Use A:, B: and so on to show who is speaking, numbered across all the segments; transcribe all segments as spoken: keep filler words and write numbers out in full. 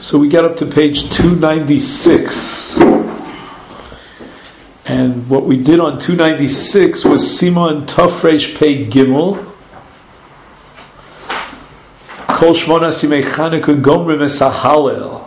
A: So we got up to page two ninety-six. And what we did on two ninety-six was Siman Tafresh Pei Gimel. Kol Shmona Simei Chanukah Gomrim Esahalel.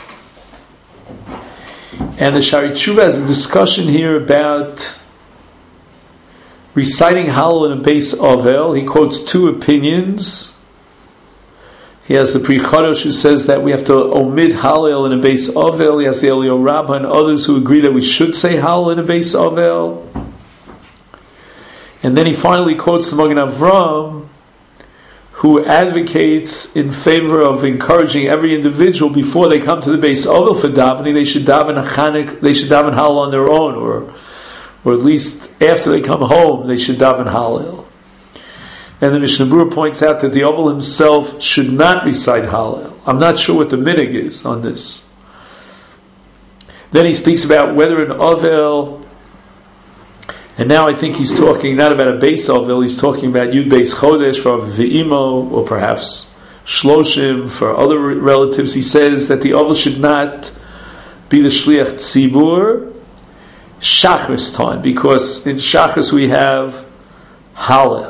A: And the Shari Tshuva has a discussion here about reciting Hallel in a base Avel. He quotes two opinions. He has the Pri Chodosh who says that we have to omit Hallel in a base Avel. He has the Eliyahu Rabbah and others who agree that we should say Hallel in a base Avel. And then he finally quotes the Magen Avram, who advocates in favor of encouraging every individual before they come to the base Avel for davening, they should daven a Chanik, they should daven Hallel on their own, or or at least after they come home, they should daven Hallel. And the Mishnah Berurah points out that the Ovel himself should not recite Hallel. I'm not sure what the minig is on this. Then he speaks about whether an Ovel, and now I think he's talking not about a base Ovel, he's talking about Yud Beis Chodesh for V'imo, or perhaps Shloshim for other relatives. He says that the Ovel should not be the Shliach Tzibur Shachris time, because in Shachris we have Hallel.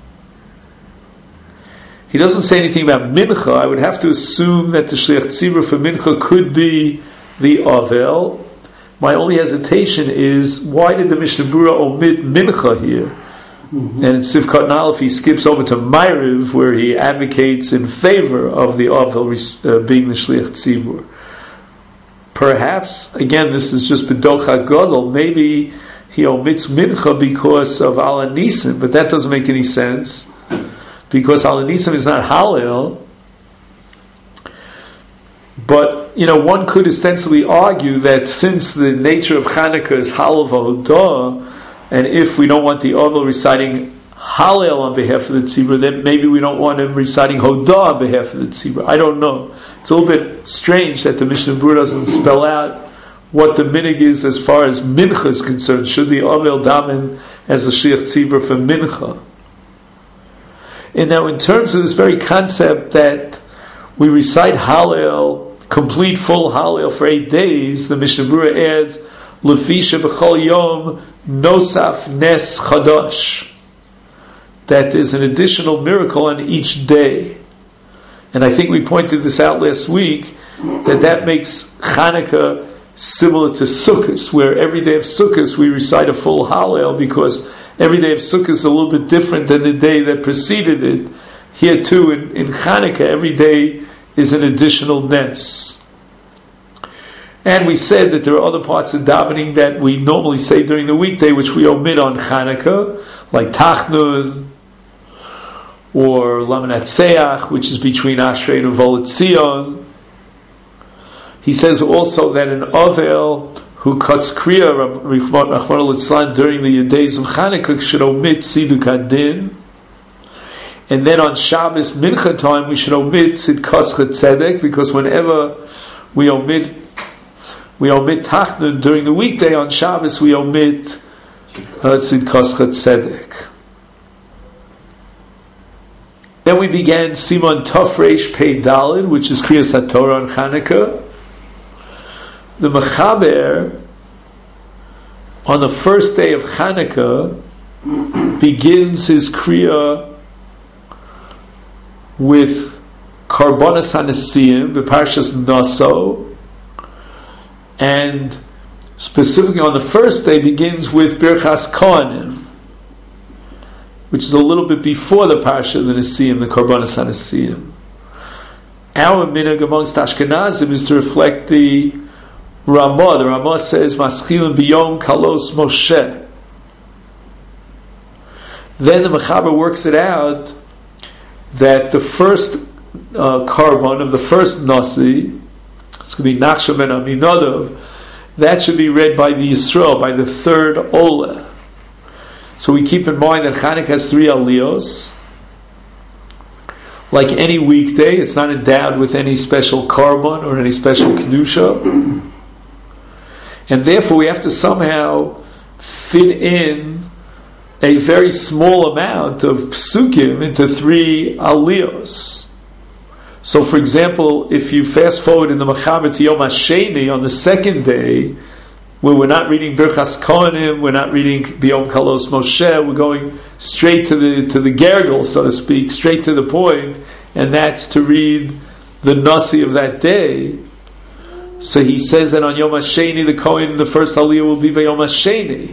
A: He doesn't say anything about Mincha. I would have to assume that the Shliach Tzibur for Mincha could be the Avel. My only hesitation is, why did the Mishnah Berurah omit Mincha here? Mm-hmm. And in Sivkot Nalef he skips over to Ma'ariv, where he advocates in favor of the Avel uh, being the Shliach Tzibur. Perhaps, again, this is just B'docha Gadol, maybe he omits Mincha because of Ala Nisim, but that doesn't make any sense, because Ala Nisim is not Hallel. But, you know, one could ostensibly argue that since the nature of Chanukah is Hallel V'Hodah, and if we don't want the Ovel reciting Hallel on behalf of the Tzibur, then maybe we don't want him reciting Hodah on behalf of the Tzibur. I don't know. It's a little bit strange that the Mishnah Berurah doesn't spell out what the minig is as far as Mincha is concerned. Should the Ovel daven as a Shliach Tzibur for Mincha? And now, in terms of this very concept that we recite Hallel, complete full Hallel for eight days, the Mishnah Berurah adds, Lefisha b'chol yom nosaf nes chadash. That is an additional miracle on each day. And I think we pointed this out last week, that that makes Chanukah similar to Sukkot, where every day of Sukkot we recite a full Hallel, because every day of Sukkot is a little bit different than the day that preceded it. Here too, in, in Chanukah, every day is an additional nes. And we said that there are other parts of davening that we normally say during the weekday, which we omit on Chanukah, like Tachnun, or Lamanatseach, which is between Ashrei and Volet Zion. He says also that an Ovel who cuts Kriya during the days of Chanukah should omit Tziduk Hadin. And then on Shabbos Mincha time we should omit Tzidkas Tzedek, because whenever we omit we omit Tachnun during the weekday, on Shabbos we omit uh, Tzidkas Tzedek. Then we began Siman Tafresh Pei Dalid, which is Kriyas HaTorah on Chanukah. The Mechaber, on the first day of Chanukah, begins his Kriya with Karbonas HaNesiyim, the Parshas Naso, and specifically on the first day begins with Birchas Kohanim, which is a little bit before the Parsha of the Nesiyim, the Karbonas HaNesiyim. Our minhag amongst Ashkenazim is to reflect the Ramah. The Ramah says, Maschilim biyom kalos Moshe. Then the Mechaber works it out that the first uh, Karban of the first Nasi, it's going to be Nachshon ben Aminadav, that should be read by the Yisrael, by the third Olah. So we keep in mind that Chanukah has three aliyos. Like any weekday, it's not endowed with any special Karban or any special Kedusha. And therefore we have to somehow fit in a very small amount of psukim into three aliyos. So, for example, if you fast forward in the Mechaber to Yom HaSheni on the second day, where we're not reading Birchas Kohanim, we're not reading Biyom Kalos Moshe, we're going straight to the to the Gergel, so to speak, straight to the point, and that's to read the Nasi of that day. So he says that on Yom HaSheni, the Kohen, the first Aliyah will be by Yom HaSheni.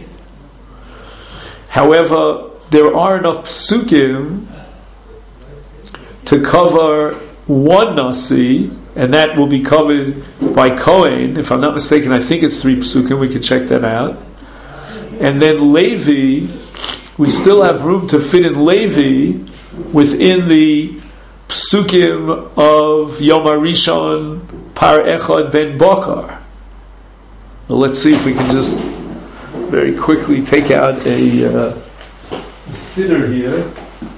A: However, there are enough psukim to cover one Nasi, and that will be covered by Kohen. If I'm not mistaken, I think it's three psukim. We can check that out. And then Levi, we still have room to fit in Levi within the psukim of Yom HaRishon Par Echad Ben Bokar. Well, let's see if we can just very quickly take out a uh, siddur here.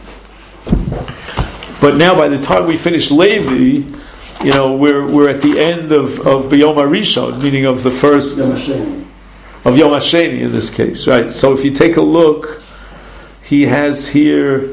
A: But now, by the time we finish Levi, you know, we're we're at the end of of B'Yom HaRishon, meaning of the first
B: Yom HaSheni.
A: of Yom HaSheni in this case, right? So if you take a look, he has here.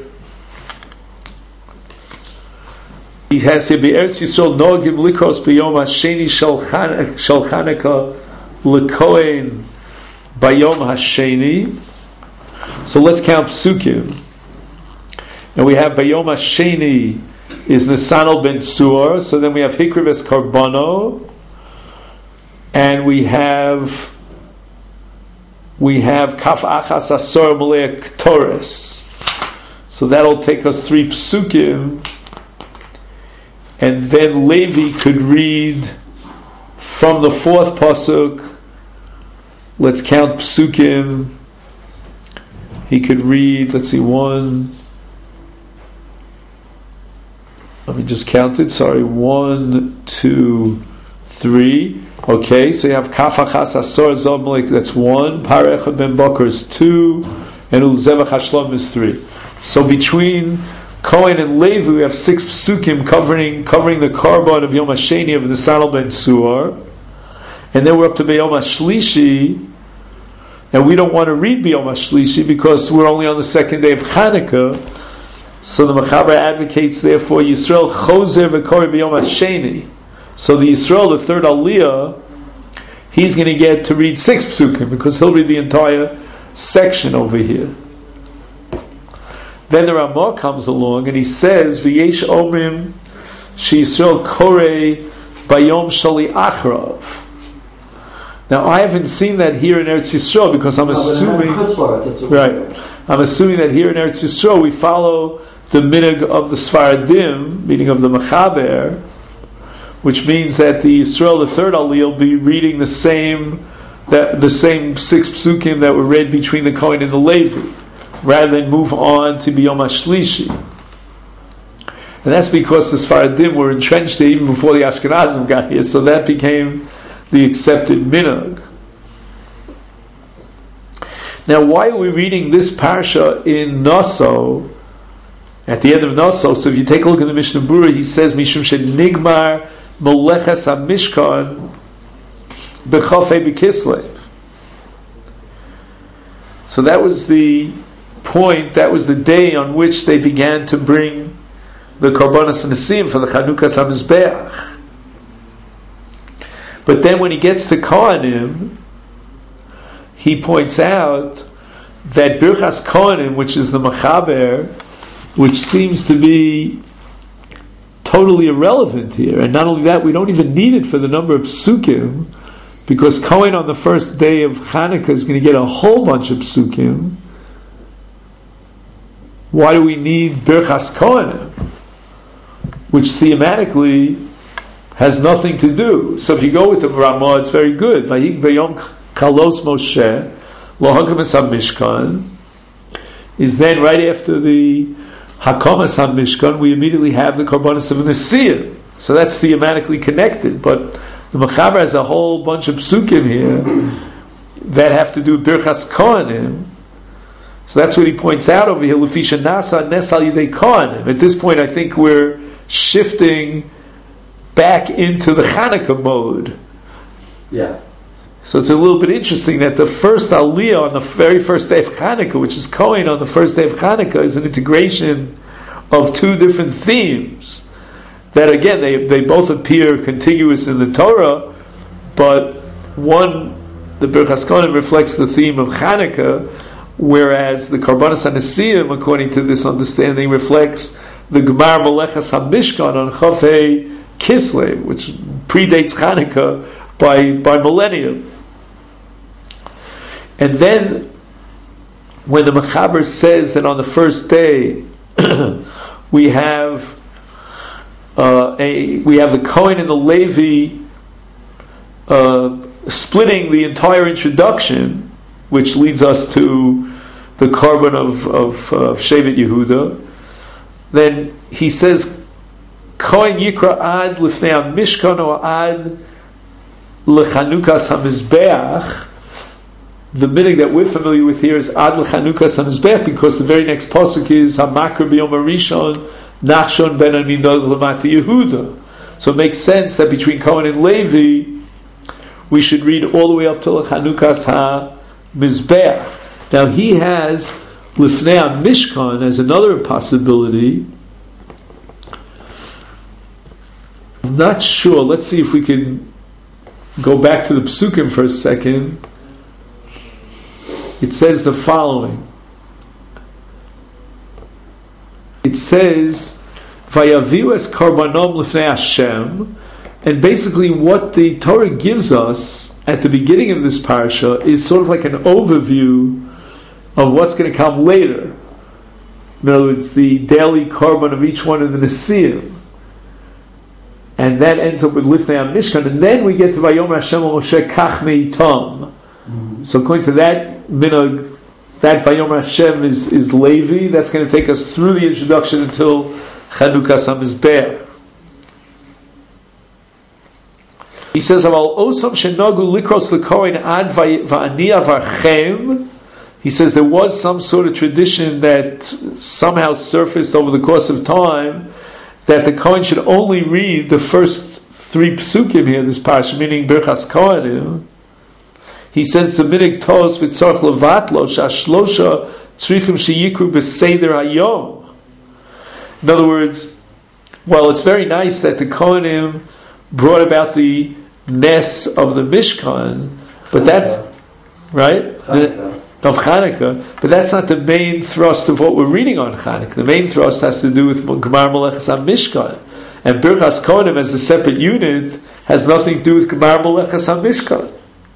A: He has here Be'eretz Yisrael Nogim Likros B'Yom HaSheni Shel Chanukah L'Kohen B'Yom HaSheni. So let's count psukim. And we have B'Yom HaSheni is Nisanel Ben Tzuor. So then we have Hikriv Es Karbono, and we have we have Kaf Achas Asor Malei Ktores. So that'll take us three psukim. And then Levi could read from the fourth pasuk. Let's count psukim. He could read, let's see, one. Let me just count it. Sorry, one, two, three. Okay, so you have Kaf Achas Asor Zomlik, that's one. Par Echad Ben Bokar is two. And Ulzevach Hashlom is three. So between Kohen and Levi, we have six psukim covering covering the korban of Yom HaSheni of Nisanel Ben Tzuor, and then we're up to B'Yom HaShlishi, and we don't want to read B'Yom HaShlishi because we're only on the second day of Chanukah. So the Mechaber advocates, therefore, Yisrael Chozer v'Kori B'Yom HaSheni. So the Yisrael, the third Aliyah, he's going to get to read six psukim because he'll read the entire section over here. Then the Ramah comes along and he says, "V'yesh omrim sheYisrael korei bayom shali achrav." Now I haven't seen that here in Eretz Yisrael because I'm assuming, right? I'm assuming that here in Eretz Yisrael we follow the minhag of the Sfaradim, meaning of the Mechaber, which means that the Yisrael, the third Aliyah, will be reading the same that the same six psukim that were read between the Kohen and the Levi, rather than move on to B'Yom HaShlishi. And that's because the Sfaradim were entrenched there even before the Ashkenazim got here, so that became the accepted minhag. Now, why are we reading this parsha in Naso, at the end of Naso? So if you take a look at the Mishnah Berurah, he says, Mishum she'nigmar moleches ha-mishkan b'chafei b'kislev. So that was the point, that was the day on which they began to bring the Korbanos Nesim for the Chanukas HaMizbeach. But then when he gets to Kohanim, he points out that Birchas Kohanim, which is the Mechaber, which seems to be totally irrelevant here, and not only that, we don't even need it for the number of psukim, because Kohen on the first day of Chanukah is going to get a whole bunch of psukim. Why do we need Birchas Kohanim, which thematically has nothing to do? So if you go with the Ramah, it's very good. Vayik Vayom Kalos Moshe Lohakam Es HaMishkan is then right after the Hakamas HaMishkan, we immediately have the Korbanos of Nesiyim. So that's thematically connected. But the Mechaber has a whole bunch of psukim here that have to do with Birchas Kohanim. So that's what he points out over here. Lefisha Nasa Nes Al Yidei Kohanim. At this point, I think we're shifting back into the Chanukah mode.
B: Yeah.
A: So it's a little bit interesting that the first Aliyah on the very first day of Chanukah, which is Kohen on the first day of Chanukah, is an integration of two different themes. that again, they, they both appear contiguous in the Torah, but one, the Birchas Kohanim, reflects the theme of Chanukah, whereas the Karbanos HaNesiyim, according to this understanding, reflects the Gemar Melechas HaMishkan on Chafei Kislev, which predates Chanukah by, by millennium. And then, when the Mechaber says that on the first day we have uh, a we have the Kohen and the Levi uh, splitting the entire introduction, which leads us to the Korban of of uh, Shevet Yehuda, then he says Kohen Yikra Ad Lifnei HaMishkan or Ad Lechanukas HaMizbeach. The minig that we're familiar with here is Ad L'Chanukas HaMizbeach, because the very next pasuk is Hamakar B'Yom HaRishon Nachshon Ben Aminod L'Mati Yehuda. So it makes sense that between Kohen and Levi we should read all the way up to L'Chanukas HaMizbeach. Now he has Lifnei HaMishkan as another possibility. I'm not sure. Let's see if we can go back to the Psukim for a second. It says the following. It says, "Vayaviu es karbanom lifnei Hashem," and basically what the Torah gives us at the beginning of this parasha is sort of like an overview of what's going to come later. In other words, the daily korban of each one of the Nesiyim, and that ends up with lifnei HaMishkan, and then we get to Vayomer Hashem al Moshe Kach Meitam. So according to that minhag, that Vayomer Hashem is, is Levi. That's going to take us through the introduction until Chanukas HaMizbeach. He says, "Aval osam shenagu likros lekohen ad va'ani avarchem." He says there was some sort of tradition that somehow surfaced over the course of time that the Kohen should only read the first three psukim here, this parasha, meaning Birchas Kohanim. He says to minig tos v'tzorch levatlo shashlosha tzrichim sheyikru b'seder hayom. In other words, well, it's very nice that the Kohanim brought about the Nes of the Mishkan, but that's right
B: Chanukah.
A: of Chanukah. But that's not the main thrust of what we're reading on Chanukah. The main thrust has to do with Gemar Melechas HaMishkan, and Birchas Kohanim as a separate unit has nothing to do with Gemar Melechas HaMishkan.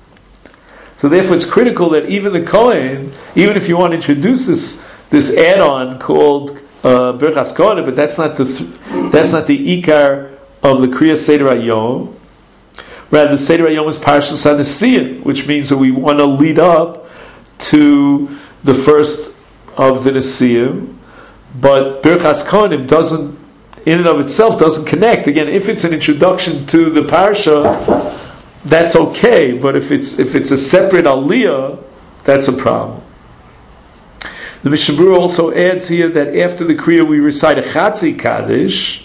A: So therefore, it's critical that even the Kohen, even if you want to introduce this this add-on called uh, Birchas Kohanim, but that's not the th- that's not the ikar of the Kriya Seder Hayom. Rather, the Seder Hayom is Parshas HaNesiyim, which means that we want to lead up to the first of the Nesiyim. But Birchas Kohanim doesn't, in and of itself, doesn't connect. Again, if it's an introduction to the parsha, that's okay, but if it's if it's a separate aliyah, that's a problem. The Mishnah Berurah also adds here that after the Kriya we recite a Chatzi Kaddish,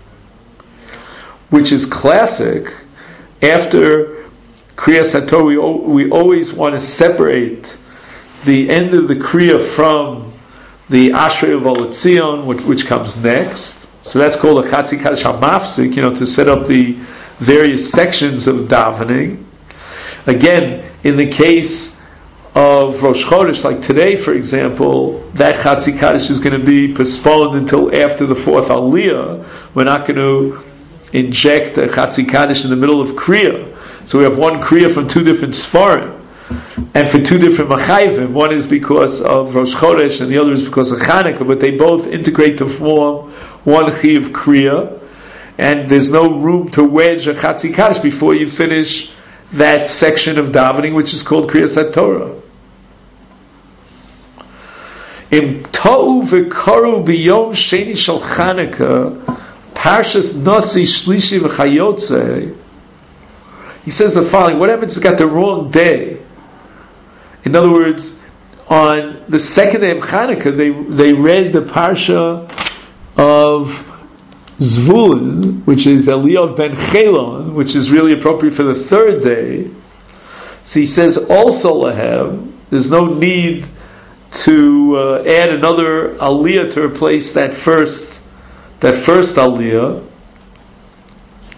A: which is classic. After Kriyas HaTorah, we, o- we always want to separate the end of the Kriya from the Ashrei of Oletzion, which, which comes next. So that's called a Chatzi Kaddish HaMafsik, you know, to set up the various sections of davening. Again, in the case of Rosh Chodesh, like today, for example, that Chatzi Kaddish is going to be postponed until after the fourth Aliyah. We're not going to inject a Chatzi Kaddish in the middle of Kriya. So we have one Kriya from two different Sfarim, and for two different Machayvim. One is because of Rosh Chodesh, and the other is because of Chanukah, but they both integrate to form one Chiv Kriya. And there's no room to wedge a Chatzi Kaddish before you finish that section of davening, which is called Kriyas HaTorah. Im ta'u v'karu b'yom sheni shel Chanukah Parshas Nasi Shlishi v'Chayotze. He says the following: what happens if it's got the wrong day? In other words, on the second day of Chanukah, they they read the parsha of Zvulun, which is Eliyav ben Chelon, which is really appropriate for the third day. So he says also lahem. There's no need to uh, add another aliyah to replace that first that first aliyah.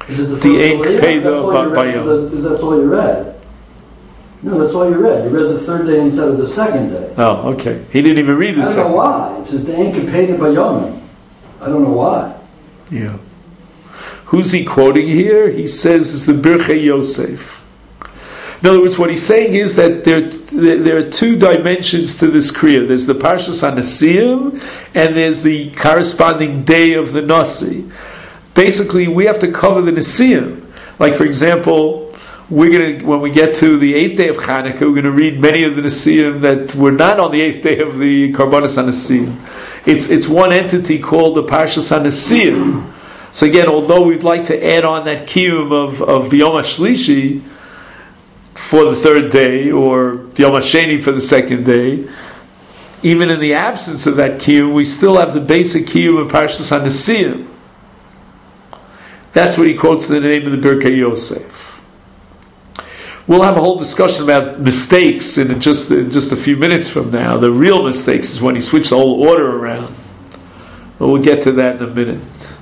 B: Is it the
A: the
B: first
A: Ein
B: Aliyah?
A: Kpeda Bayom.
B: That's all you read. No, that's all you read. You read the third day instead of the second day.
A: Oh, okay. He didn't even read the
B: I don't
A: second.
B: know why. It says the Ein Kpeda Bayom. I don't know why.
A: Yeah. Who's he quoting here? He says it's the Birchei Yosef. In other words, what he's saying is that there, there are two dimensions to this Kriya. There's the Parshas HaNesiim, and there's the corresponding day of the Nasi. Basically, we have to cover the Nesiim. Like, for example, we're going to, when we get to the eighth day of Chanukah, we're going to read many of the Nesiim that were not on the eighth day of the Karbanos HaNesiim. It's it's one entity called the Parshas HaNesiim. So again, although we'd like to add on that kiyum of of Yom HaShlishi for the third day, or Yom HaSheni for the second day, even in the absence of that kiyum, we still have the basic kiyum of Parshas HaNesiim. That's what he quotes in the name of the Birkei Yosef. We'll have a whole discussion about mistakes in just in just a few minutes from now. The real mistakes is when he switched the whole order around. But we'll get to that in a minute.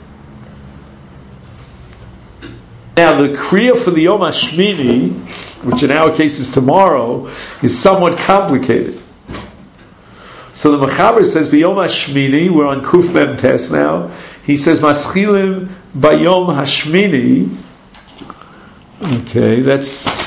A: Now, the Kriya for the Yom HaShmini, which in our case is tomorrow, is somewhat complicated. So the Mechaber says, B'Yom HaShmini, we're on Kuf Mem Tes now, he says, Maschilim B'Yom HaShmini. Okay, that's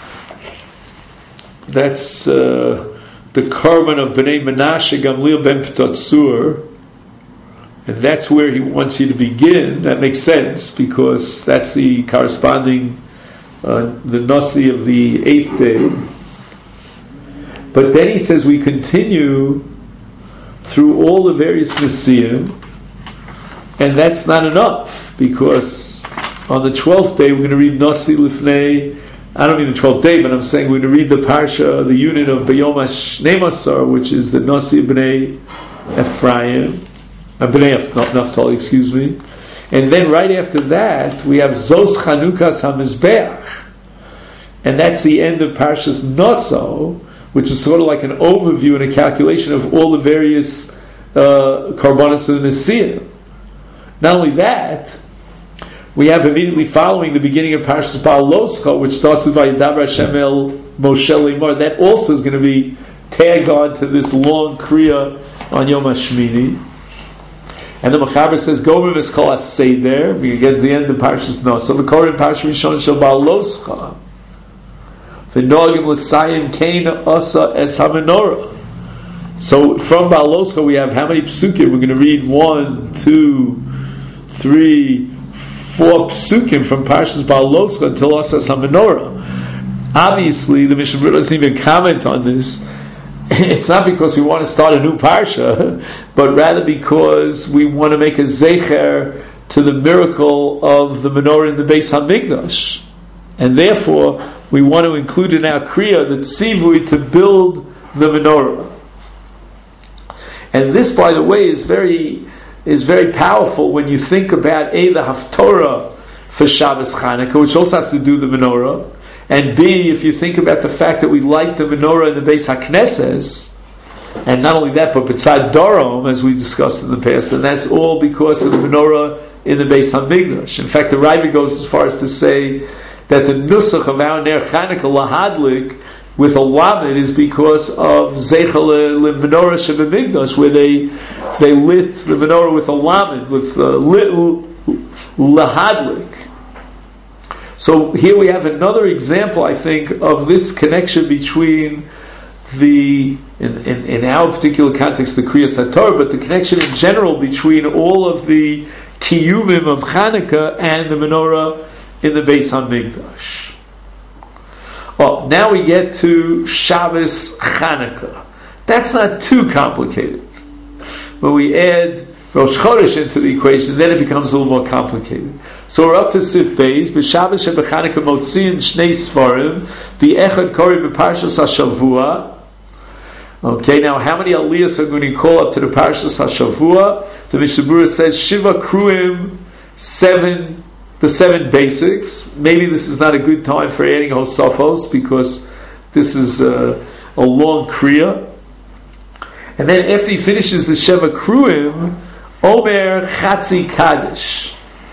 A: that's uh, the Korban of Bnei Menashe Gamliel ben Ptotzur. And that's where he wants you to begin. That makes sense, because that's the corresponding uh, the Nasi of the eighth day. But then he says we continue through all the various Nesiim, and that's not enough, because on the twelfth day we're going to read Nasi Lifnei, I don't mean the twelfth day, but I'm saying we're going to read the Parsha, the unit of B'Yom HaShnei-Masar, which is the Nasi B'nei Ephraim, B'nei Naphtali, excuse me. And then right after that, we have Zos Chanukas HaMizbeach. And that's the end of Parshas Noso, which is sort of like an overview and a calculation of all the various uh, Karbanos of the Nesiim. Not only that, we have immediately following the beginning of Parshas Ba'aloscha, which starts with Vayidaber Hashem el Moshe Lemar. That also is going to be tagged on to this long Kriya on Yom HaShmini. And the Mechaber says, Gomer v'eskol ha-seder, we get to the end of Parshas Noso, v'korin Parshas Rishon shel Ba'aloscha, v'nogim l'sayim kein asa es ha-menorah. So from Ba'aloscha we have how many psukim? We're going to read one, two, three, four psukim from Parshas Ba'aloscha until asa es ha-menorah. Obviously, the Mishnah Berurah doesn't even comment on this. It's not because we want to start a new parsha, but rather because we want to make a zecher to the miracle of the menorah in the Beis Hamikdash, and therefore we want to include in our kriya the tzivui to build the menorah. And this, by the way, is very is very powerful when you think about a the haftorah for Shabbos Chanukah, which also has to do the menorah. And B, if you think about the fact that we light the menorah in the Beis HaKnesses, and not only that, but B'tzad Dorom, as we discussed in the past, and that's all because of the menorah in the Beis HaMikdash. In fact, the Raiva goes as far as to say that the nusach of our Ner Chanukah Lahadlik with a lamed is because of Zeichel LeMenorah Shebemikdash, where they they lit the menorah with a lamed, with uh, lit Lahadlik. So here we have another example, I think, of this connection between the, in, in, in our particular context, the Kriya Sator, but the connection in general between all of the kiyumim of Chanukah and the menorah in the Beis HaMikdash. Well, now we get to Shabbos Chanukah. That's not too complicated. But we add Rosh Chodesh into the equation, then it becomes a little more complicated. So we're up to Sif Beis, B'Shabbos Sheb'Chanukah Motziin Shnei Sfarim, B'Echad Kori B'Parshas HaShavua. Okay, now how many aliyahs are going to call up to the Parshas HaShavua? The Mishnah Berurah says, Shiva Kruim, seven, the seven basics. Maybe this is not a good time for adding Hosafos, because this is a, a long Kriya. And then after he finishes the Sheva Kruim, Omer Chatzi Kaddish.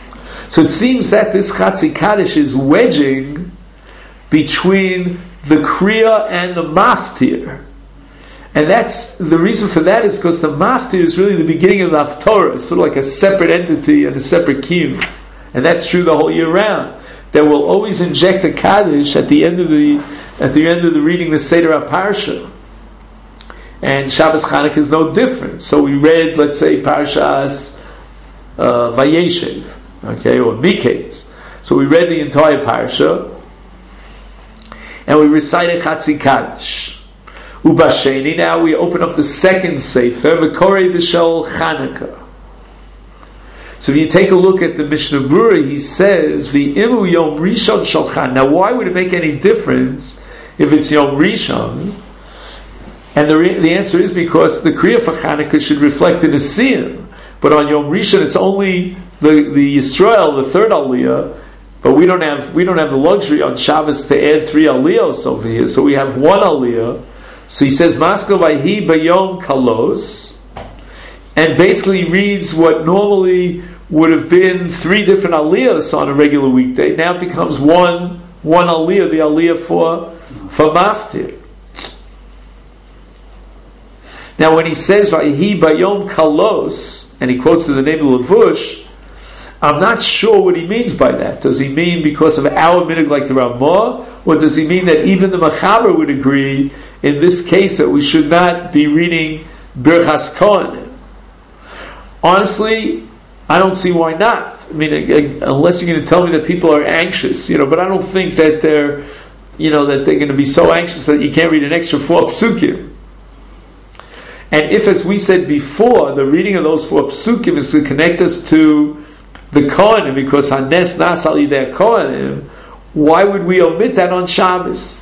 A: So it seems that this Chatzi Kaddish is wedging between the Kriya and the Maftir. And that's the reason for that is because the Maftir is really the beginning of the Haftorah. It's sort of like a separate entity and a separate kiyum. And that's true the whole year round. That will always inject a Kaddish at the end of the at the end of the reading the Seder HaParsha. And Shabbos Chanukah is no different. So we read, let's say, Parshas uh, Vayeshev, okay, or Miketz. So we read the entire Parsha, and we recited Chatzi Kaddish. Ubasheni, now we open up the second Sefer, V'korei B'shel Chanukah. So if you take a look at the Mishnah Berurah, he says, V'imu Yom Rishon Shel Chanukah. Now why would it make any difference if it's Yom Rishon? And the, re- the answer is because the Kriya for Chanukah should reflect the Nesiyim. But on Yom Rishon, it's only the, the Yisrael, the third Aliyah, but we don't have we don't have the luxury on Shabbos to add three Aliyahs over here, so we have one Aliyah. So he says, Maskal Vayhi Bayom Kalos, and basically reads what normally would have been three different Aliyahs on a regular weekday. Now it becomes one one Aliyah, the Aliyah for, for Maftir. Now, when he says "Vayhi Bayom Kalos," and he quotes to the name of Levush, I'm not sure what he means by that. Does he mean because of our minhag like the Ramah, or does he mean that even the Machaber would agree in this case that we should not be reading Birchas Kohanim? Honestly, I don't see why not. I mean, unless you're going to tell me that people are anxious, you know. But I don't think that they're, you know, that they're going to be so anxious that you can't read an extra four psukim. And if, as we said before, the reading of those four psukim is to connect us to the Kohanim, because Hanes Nasal Yidei Kohanim, why would we omit that on Shabbos?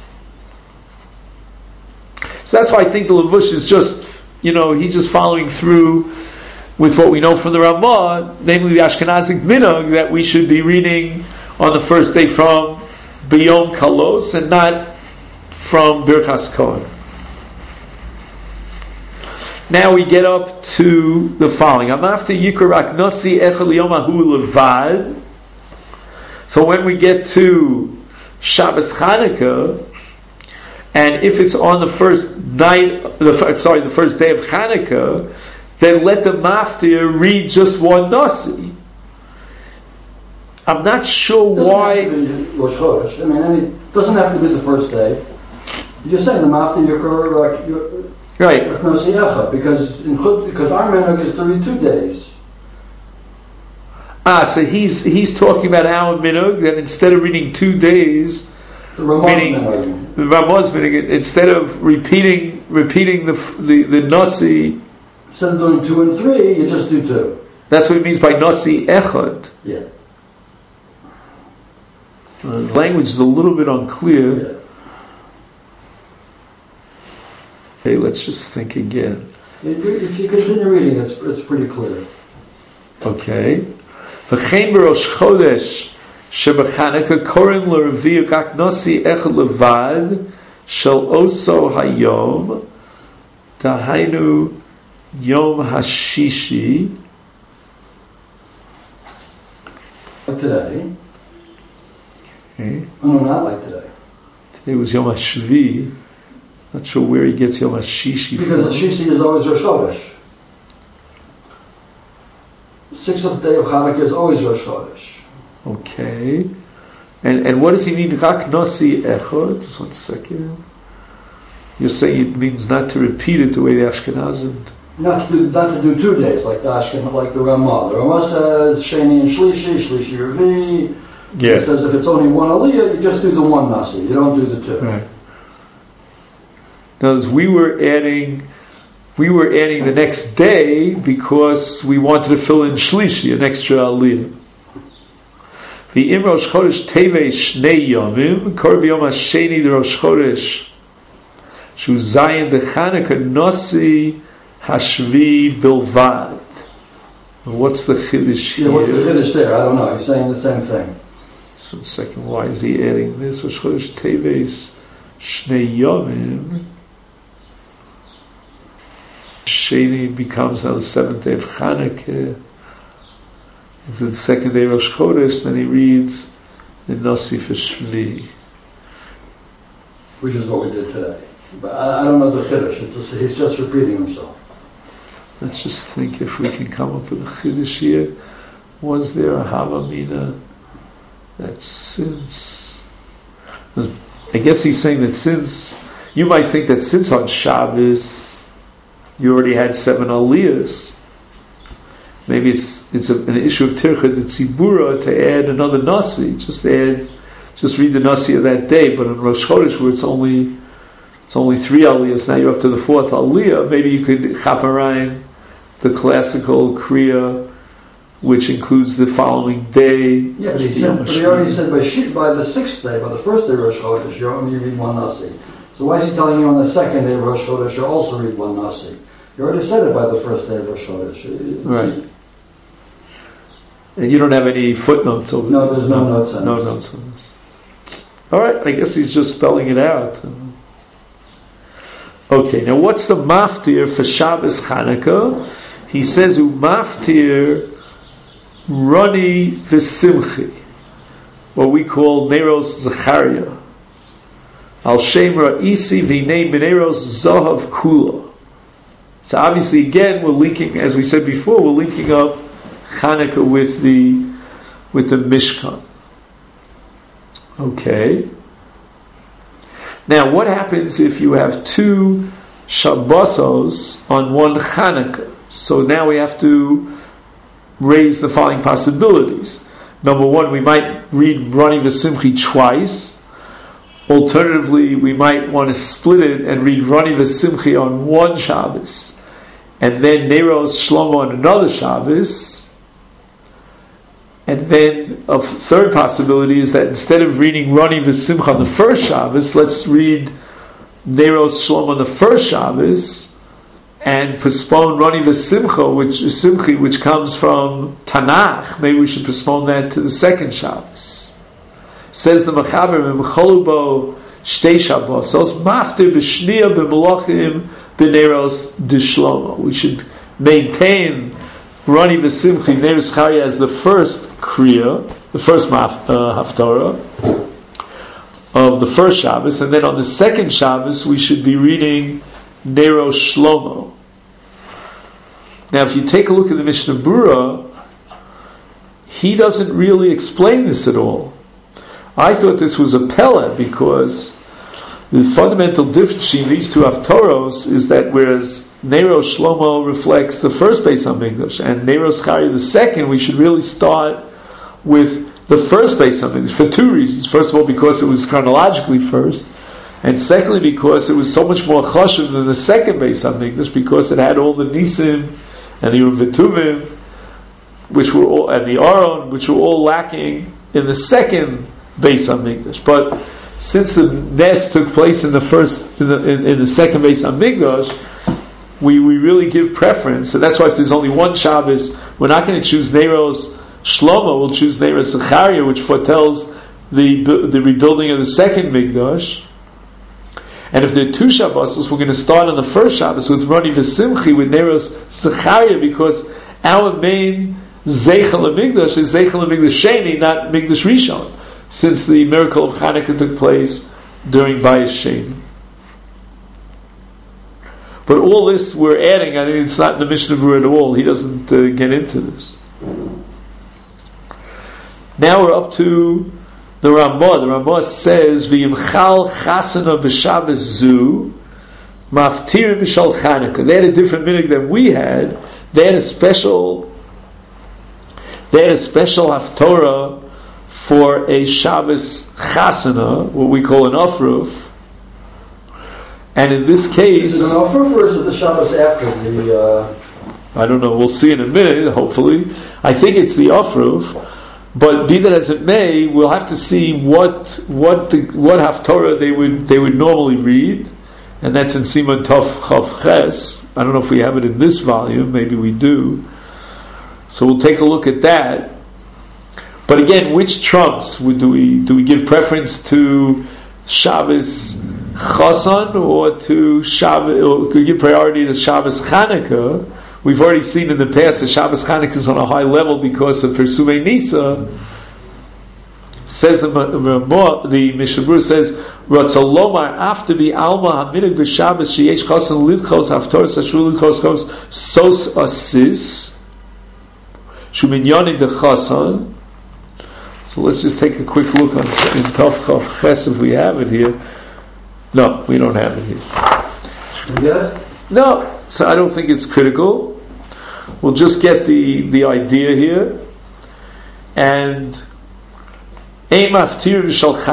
A: So that's why I think the Levush is just, you know, he's just following through with what we know from the Ramah, namely the Ashkenazic minhag, that we should be reading on the first day from B'yom Kalos and not from Birchas Kohanim. Now we get up to the following. I'm after Yikarak Nosi Echel Yom Ahu Levad. So when we get to Shabbos Chanukah, and if it's on the first night, the sorry, the first day of Chanukah, then let the maftir read just one Nosi. I'm not sure why.
B: Rosh Chodesh. I mean, I mean, it doesn't have to be the first day. You're just saying the maftir Yikarak.
A: Right.
B: Because in Chut, because our minhag is to read two days.
A: Ah, so he's he's talking about our minhag, that instead of reading two days,
B: the Ramah's
A: the Ramah's minhag, instead of repeating repeating the the the Nasi,
B: instead of doing two and three, you just do two.
A: That's what it means by Nasi Echad.
B: Yeah.
A: The language is a little bit unclear.
B: Yeah.
A: Okay, let's just think again.
B: If you continue reading, it's it's pretty clear.
A: Okay. V'chein b'rosh chodesh sheb'chanukah korin l'revi rak nosi echad levad shel oso hayom tahainu yom hashishi.
B: Like today.
A: Okay.
B: Oh, no, not like today.
A: Today was Yom HaShvi. Not sure where he gets Yom HaShishi
B: because
A: from.
B: Because the Shishi is always Rosh Chodesh. Sixth day of Chanukah is always Rosh Chodesh.
A: Okay. And and what does he mean? Rak Nosi Echad? Just one second. You're saying it means not to repeat it the way the Ashkenazim.
B: Not to do, not to do two days like the Ashkenaz, like the Ramah. The Ramah says Sheni and Shlishi, Shlishi Revi.
A: Yeah.
B: It says if it's only one Aliyah, you just do the one Nasi. You don't do the two.
A: Right. In other words, we were adding, we were adding the next day because we wanted to fill in Shlishi, an extra Aliyah. The Im Rosh Chodesh Tevei Shnei Yomim, Kor V'Yom HaSheni the Rosh Chodesh, Shu Zayin the Chanukah Nosi Hashvi Bilvad. What's the Chiddush here?
B: Yeah, what's the Chiddush there? I don't know. He's saying the same thing.
A: Just one second. Why is he adding this? Rosh Chodesh Tevei Shnei Yomim. Sheni becomes now the seventh day of Chanukah. It's the second day of Rosh Chodesh, then he reads the Nasi for Shmini.
B: Which is what we did today. But I, I don't know the Chiddush, it's just, he's just repeating himself.
A: Let's just think if we can come up with a Chiddush here. Was there a Havamina that since... I guess he's saying that since... You might think that since on Shabbos you already had seven Aliyahs, maybe it's it's a, an issue of Tircha de Tzibura to add another Nasi, just add, just read the Nasi of that day. But in Rosh Chodesh, where it's only it's only three Aliyahs, now you're up to the fourth Aliyah. Maybe you could chaparayim the classical Kriya, which includes the following day.
B: Yeah, but he, said, but he already said by shi- by the sixth day, by the first day of Rosh Chodesh, you only read one Nasi. So why is he telling you on the second day of Rosh Chodesh you also read one Nasi? You already said it by the first day of Rosh Chodesh.
A: Right. And you don't have any footnotes over
B: No, there's no, no notes on
A: No
B: this.
A: notes on this. All right, I guess he's just spelling it out. Okay, now what's the maftir for Shabbos Chanukah? He says, "U maftir rani v'simchi," what we call Neros Zachariah. Al Shem Ra'isi v'nei B'neros Zahav Kula. So obviously, again, we're linking, as we said before, we're linking up Chanukah with the with the Mishkan. Okay. Now, what happens if you have two Shabbosos on one Chanukah? So now we have to raise the following possibilities. Number one, we might read Rani V'Simchi twice. Alternatively, we might want to split it and read Rani V'Simchi on one Shabbos, and then Neros Shlomo on another Shabbos. And then a third possibility is that instead of reading Rani V'Simcha on the first Shabbos, let's read Neros Shlomo on the first Shabbos and postpone Rani V'Simcha, which is Simchi, which comes from Tanakh. Maybe we should postpone that to the second Shabbos. Says the Mechaber, "Mecholubo shtei Shabbosos maftir b'shniya b'melachim b'neros d'shlomo." We should maintain Rani v'Simchi Neros Chaya as the first kriya, the first maf, uh, haftarah of the first Shabbos, and then on the second Shabbos we should be reading Neros Shlomo. Now, if you take a look at the Mishnah Berurah, he doesn't really explain this at all. I thought this was a Pella because the fundamental difference between these two haftaros is that whereas Neros Shlomo reflects the first Beis HaMikdash and Neros Chari the second, we should really start with the first Beis HaMikdash for two reasons. First of all, because it was chronologically first, and secondly, because it was so much more chashuv than the second Beis HaMikdash, because it had all the Nisim and the Urim V'Tumim, which were all, and the Aron, which were all lacking in the second Beis HaMikdash. But since the Nes took place in the first, in the, in, in the second Beis HaMikdash, we, we really give preference. So that's why if there's only one Shabbos, we're not going to choose Neros Shlomo, we'll choose Neros Zachariah, which foretells the the rebuilding of the second Mikdash. And if there are two Shabbosos, we're going to start on the first Shabbos with Rani V'Simchi, with Neros Zachariah, because our main Zeichel HaMikdash is Zeichel HaMikdash Sheni, not Mikdash Rishon, since the miracle of Chanukah took place during Bayis Sheni. But all this we're adding, I mean, it's not in the Mishnah Berurah at all. He doesn't uh, get into this. Now we're up to the Ramah. The Ramah says, "V'yimchal chasana b'Shabbos zu, maftir b'shal Chanukah." They had a different minhag than we had. They had a special, they had a special haftorah for a Shabbos chasana, what we call an ofruf. And in this case,
B: is it an ofruf or is it the Shabbos after the? Uh...
A: I don't know. We'll see in a minute. Hopefully, I think it's the ofruf. But be that as it may, we'll have to see what what the, what haftorah they would they would normally read, and that's in Siman Tov Chav Ches. I don't know if we have it in this volume. Maybe we do. So we'll take a look at that. But again, which trumps? Do we do we give preference to Shabbos Chasan or to Shabbos? Or could we give priority to Shabbos Chanukah, we've already seen in the past that Shabbos Chanukah is on a high level because of Persumei Nisa. Says the the Mishabur says Ratzalomar after the Alma Haminig v'Shabbos sheyesh chasan lidchos haftorah sashul lidchos kos sos asis shuminyanig the chasan. So let's just take a quick look on in Tov Chav Ches if we have it here. No, we don't have it here.
B: Yes?
A: No, so I don't think it's critical. We'll just get the the idea here and. He's saying the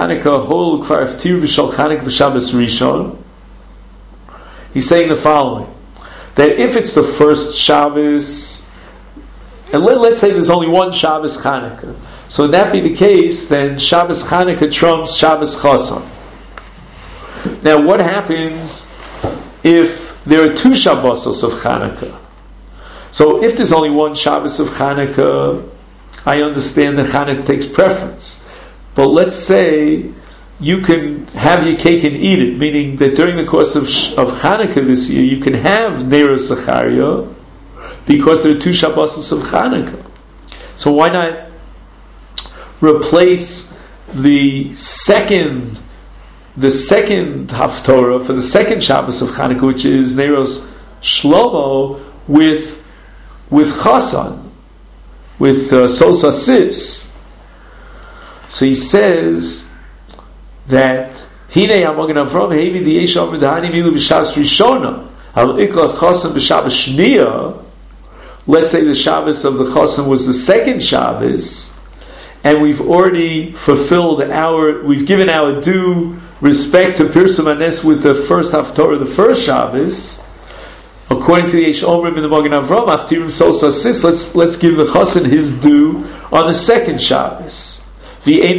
A: following, that if it's the first Shabbos, and let, let's say there's only one Shabbos Chanukah, so if that be the case, then Shabbos Chanukah trumps Shabbos Chasan. Now what happens if there are two Shabbosos of Chanukah? So if there's only one Shabbos of Chanukah, I understand that Chanukah takes preference. But let's say you can have your cake and eat it, meaning that during the course of of Chanukah this year, you can have Nero Zachariah because there are two Shabbosos of Chanukah. So why not replace the second the second Haftorah for the second Shabbos of Chanukah, which is Nero's Shlomo, with with Chasan, with uh, Sosa Sis. So he says that Hine Hamogen Avram Hevi the Yeshav Medhani Milu b'Shabbos Rishona Al Ikla Chasan b'Shabbos Shniya. Let's say the Shabbos of the Chasan was the second Shabbos, and we've already fulfilled our, we've given our due respect to Pirsum Anes with the first Haftorah, the first Shabbos. According to the Yesh Omrim in the Mogen Avram, Aftirim Sosa Sis, let's let's give the Chasan his due on the second Shabbos. That's the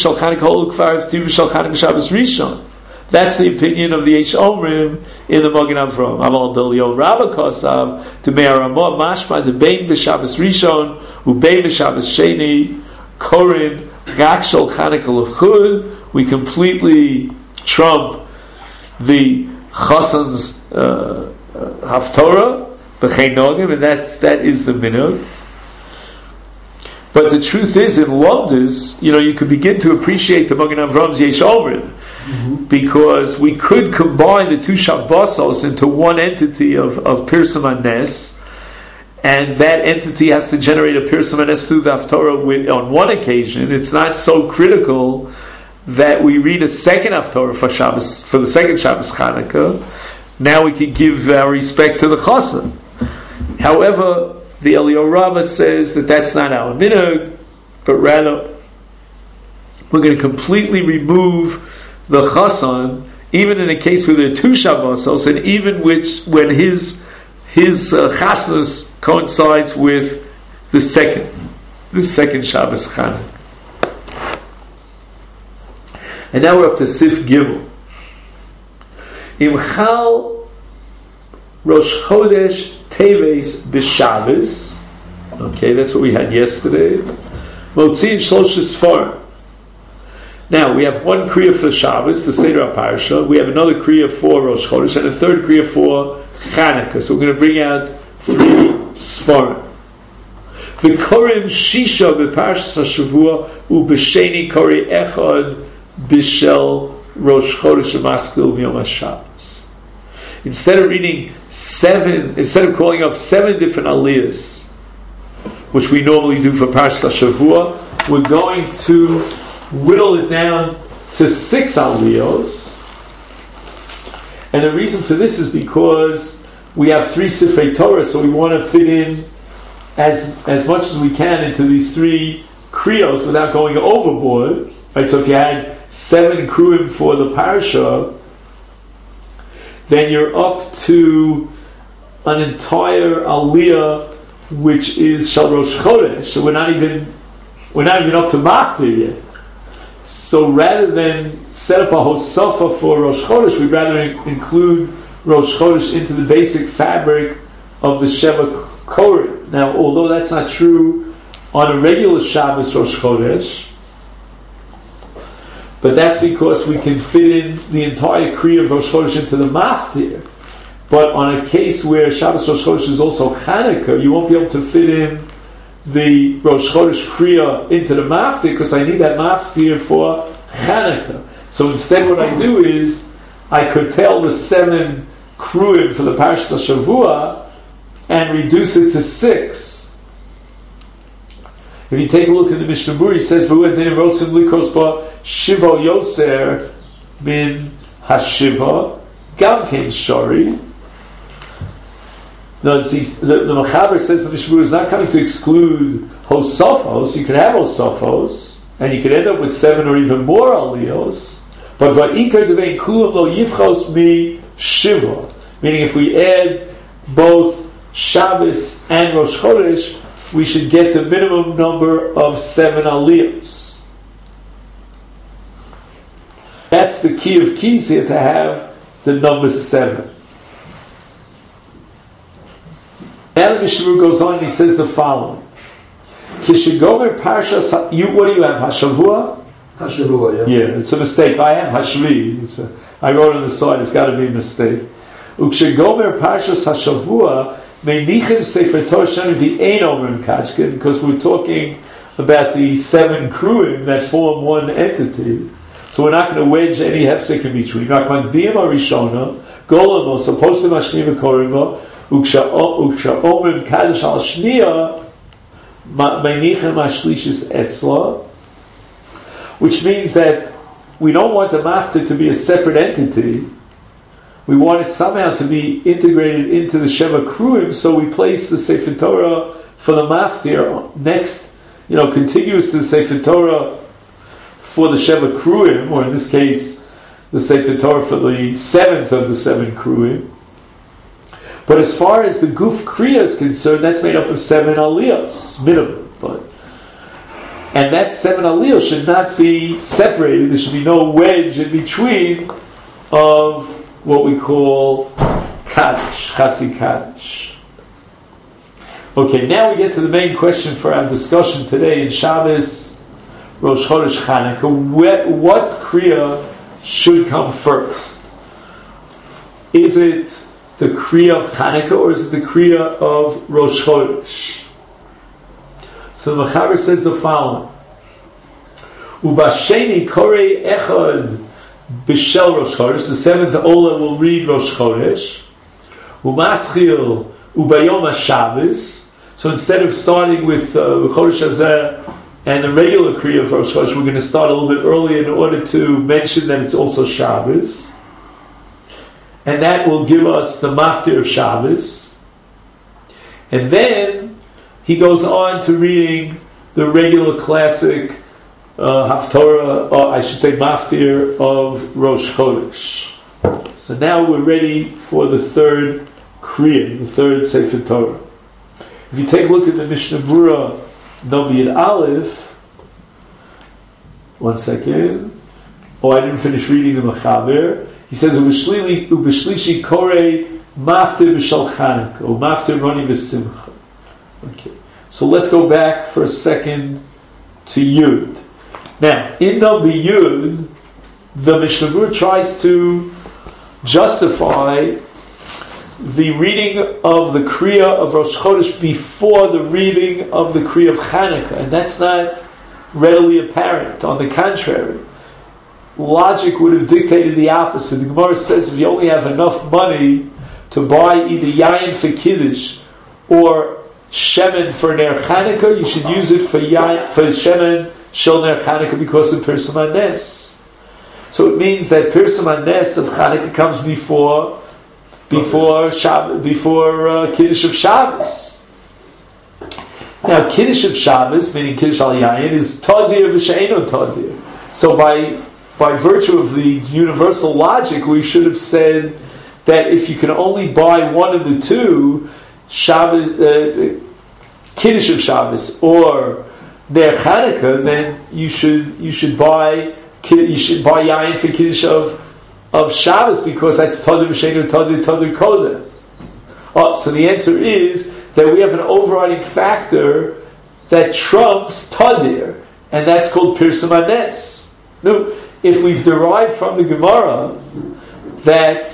A: opinion of the Yesh Omrim in the Mogen Avram. Aval Delio Rabba Kosav to Me'aramah Mashma the Bein b'Shabbos Rishon uBein b'Shabbos Sheni Korin Gakshol Chanukah L'Chud. We completely trump the Chasan's uh, uh, Haftorah b'Chein Nogim, and that that is the minhag. But the truth is, in Lomdus, you know, you could begin to appreciate the Mogen Avram's Yesh Omrim, mm-hmm. because we could combine the two Shabbosos into one entity of, of Pirsum Anes, and that entity has to generate a Pirsum Anes through the Haftorah with, on one occasion. It's not so critical that we read a second Haftorah for Shabbos, for the second Shabbos Chanukah. Now we can give our respect to the Chasan. However, the Eliyahu Rabbah says that that's not our minhag, but rather we're going to completely remove the Chasan, even in a case where there are two Shabbosos, and even which when his his uh, Chasnus coincides with the second, the second Shabbos Chanukah. And now we're up to Sif Gimel. Imchal Rosh Chodesh Teves b'Shabbos. Okay, that's what we had yesterday. Motzin Shlosh Sfarim. Now we have one kriya for Shabbos, the Seder HaParsha. We have another kriya for Rosh Chodesh, and a third kriya for Chanukah. So we're going to bring out three Sfarim. The Korim Shisha b'Parshas HaShavua u'B'Sheni Kori Echad B'Shel Rosh Chodesh U'Maskil V'Yom HaShabbos. Instead of reading seven, instead of calling up seven different aliyahs, which we normally do for Parshas HaShavua, we're going to whittle it down to six aliyahs. And the reason for this is because we have three Sifrei Torah, so we want to fit in as as much as we can into these three kriyos without going overboard. Right? So if you had seven kruim for the parsha, then you're up to an entire aliyah, which is Shal Rosh Chodesh. So we're not even we're not even up to Maftir yet. So rather than set up a Hosafa for Rosh Chodesh, we'd rather in- include Rosh Chodesh into the basic fabric of the Sheva Korim. Now, although that's not true on a regular Shabbos Rosh Chodesh, but that's because we can fit in the entire Kriya of Rosh Chodesh into the Maftir. But on a case where Shabbos Rosh Chodesh is also Chanukah, you won't be able to fit in the Rosh Chodesh Kriya into the Maftir because I need that Maftir for Chanukah. So instead what I do is I curtail the seven Kruim for the Parashas HaShavua and reduce it to six. If you take a look at the Mishnah Berurah, he says, "V'hu adin rotzim likos ba shiva yoser min hashiva gam kein shari." No, the, the Mechaber says the Mishnah Berurah is not coming to exclude Hosofos. You could have Hosofos, and you could end up with seven or even more aliyos. But va'ikar devein kulam lo yifchos mi shiva, meaning if we add both Shabbos and Rosh Chodesh, we should get the minimum number of seven aliyos. That's the key of keys here, to have the number seven. Now the Mishnah Berurah goes on and he says the following: Kishigomer Parshas, you what do you have? Hashavua?
B: Hashavua, yeah.
A: Yeah, it's a mistake. I have Hashvi. It's a, I wrote on the side. It's got to be a mistake. Ukshigomer Parshas Hashavua Meinichin Sefer Torah Shani V'Ein Omer Kachkin, because we're talking about the seven Kruim that form one entity. So we're not going to wedge any hefsek in between. Rakman Diyam Arishona Golamos supposed to Mashnim Korima. Uksha Omrim Kaddish al Shniya Meinichem Ashlishis Etzla, which means that we don't want the Maftir to be a separate entity. We want it somehow to be integrated into the Sheva Kruim, so we place the Sefer Torah for the Maftir next, you know, contiguous to the Sefer Torah for the Sheva Kruim, or in this case, the Sefer Torah for the seventh of the seven Kruim. But as far as the Guf Kriya is concerned, that's made up of seven aliyos, minimum. But and that seven aliyos should not be separated. There should be no wedge in between of what we call Kaddish, Chatzi Kaddish. Okay, now we get to the main question for our discussion today in Shabbos, Rosh Chodesh, Chanukah. What, what Kriya should come first? Is it the Kriya of Chanukah, or is it the Kriya of Rosh Chodesh? So the Mechaber says the following: Ubasheni korei echad b'shel Rosh Chodesh. The seventh Ola will read Rosh Chodesh. Umaschil ubayom HaShabbos. So instead of starting with uh, Chodesh Hazeh and the regular Kriya of Rosh Chodesh, we're going to start a little bit earlier in order to mention that it's also Shabbos. And that will give us the Maftir of Shabbos. And then he goes on to reading the regular classic uh, Haftorah, or I should say Maftir of Rosh Chodesh. So now we're ready for the third Kriya, the third Sefer Torah. If you take a look at the Mishnah Berurah, Nomi Yud Aleph, one second. Oh, I didn't finish reading the Mechaber. He says, "Ubeshlishi korei maftir b'shal Chanukah, or maftir roni b'simcha." Okay, so let's go back for a second to Yud. Now, in Nomi Yud, the Mishnah Berurah tries to justify the reading of the Kriya of Rosh Chodesh before the reading of the Kriya of Chanukah, and that's not readily apparent. On the contrary, logic would have dictated the opposite. The Gemara says if you only have enough money to buy either yayin for Kiddush or shemen for Ner Chanukah, you should use it for yayin, for shemen shel Ner Chanukah because of Pirsum HaNes. So it means that Pirsum HaNes of Chanukah comes before before Shabbos, before uh, Kiddush of Shabbos. Now Kiddush of Shabbos, meaning Kiddush al yayin, is Tadir v'she'eno Tadir. So by By virtue of the universal logic, we should have said that if you can only buy one of the two, Shabbos, uh, Kiddush of Shabbos or Ner Chanukah, then you should you should buy you should buy yayin for Kiddush of of Shabbos because that's Tadir v'she'eno Tadir Tadir Kodah. Oh, so the answer is that we have an overriding factor that trumps Tadir, and that's called Pirsum HaNes. No. If we've derived from the Gemara that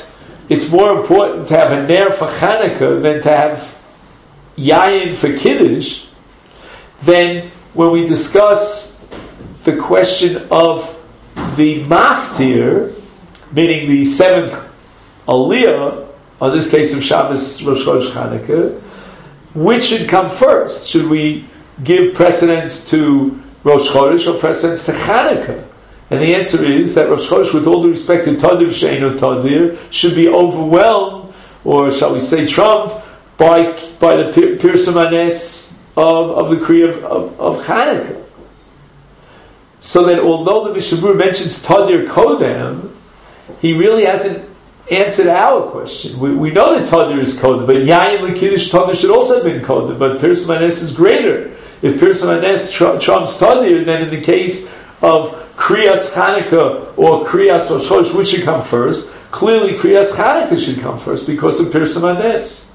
A: it's more important to have a ner for Chanukah than to have yayin for Kiddush, then when we discuss the question of the maftir, meaning the seventh aliyah, in this case of Shabbos, Rosh Chodesh, Chanukah, which should come first? Should we give precedence to Rosh Chodesh or precedence to Chanukah? And the answer is that Rosh Chodesh, with all due respect to Tadir She'eino Tadir, should be overwhelmed, or shall we say trumped, by by the Pirsum Hanes of, of the Kriya of, of, of Chanukah. So that although the Mishnah Berurah mentions Tadir Kodem, he really hasn't answered our question. We, we know that Tadir is Kodem, but Yayin L'Kiddush Tadir should also have been Kodem, but Pirsum Hanes is greater. If Pirsum Hanes tr- trumps Tadir, then in the case of Kriyas Chanukah or Kriyas Rosh Chodesh, which should come first? Clearly Kriyas Chanukah should come first because of Pirsum Hanes.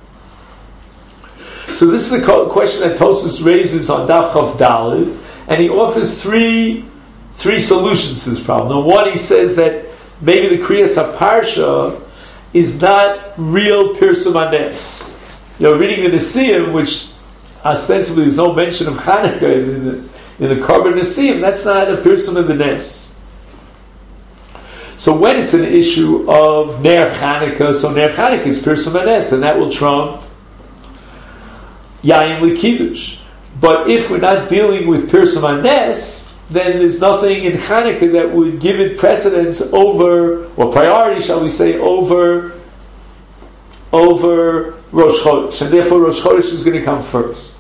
A: So this is a question that Tosfos raises on Daf Chav Daled, and he offers three three solutions to this problem. Now, one, he says that maybe the Kriyas HaParsha is not real Pirsum Hanes. You know, reading the Nesiyim, which ostensibly there's no mention of Chanukah in the in the Korban Nesiyim, that's not a Pirsum of the Nes. So when it's an issue of Ner Chanukah, so Ner Chanukah is Pirsum Hanes, and that will trump Yayin L'Kiddush. But if we're not dealing with Pirsum Hanes, then there's nothing in Chanukah that would give it precedence over, or priority, shall we say, over over Rosh Chodesh, and therefore Rosh Chodesh is going to come first.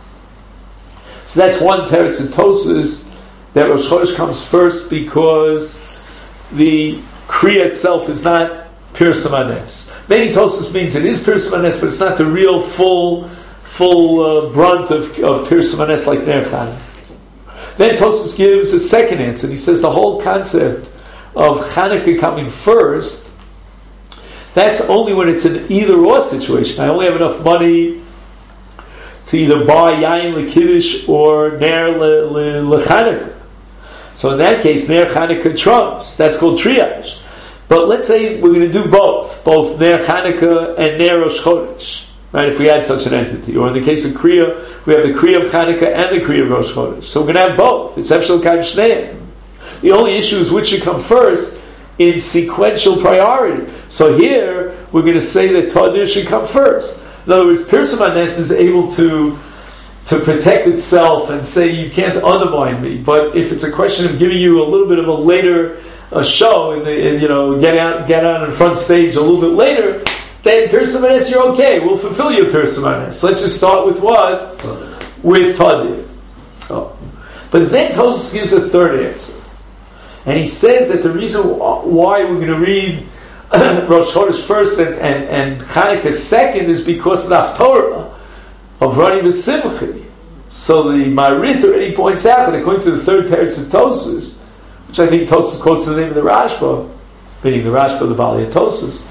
A: So that's one teretz in Tosfos, that Rosh Chodesh comes first because the Kriya itself is not Pirsum Hanes. Maybe Tosfos means it is Pirsum Hanes, but it's not the real full full uh, brunt of, of Pirsum Hanes like Ner Chanukah. Then Tosfos gives a second answer, and he says the whole concept of Chanukah coming first, that's only when it's an either-or situation. I only have enough money to either buy Yayin L'Kiddush or Ner L'Chanukah. So in that case, Ner Chanukah trumps. That's called triage. But let's say we're going to do both, both Ner Chanukah and Ner Rosh Chodesh, right? If we had such an entity, or in the case of Kriya, we have the Kriya of Chanukah and the Kriya of Rosh Chodesh. So we're going to have both. It's Efshel Kaim Shneim. The only issue is which should come first in sequential priority. So here we're going to say that Tadir should come first. In other words, Pirsum Hanes is able to to protect itself and say you can't undermine me. But if it's a question of giving you a little bit of a later a show, and you know, get out get out on the front stage a little bit later, then Pirsum Hanes, you're okay. We'll fulfill your Pirsum Hanes. So let's just start with what? With Tadir. Oh. But then Tosfos gives a third answer, and he says that the reason why we're going to read Rosh Chodesh first and, and, and Chanukah second is because of the Haftorah of Rani V'Simchi. So the Marit already points out that according to the third teretz of Tosfos, which I think Tosfos quotes the name of the Rashba, meaning the Rashba of the Bali of Tosfos,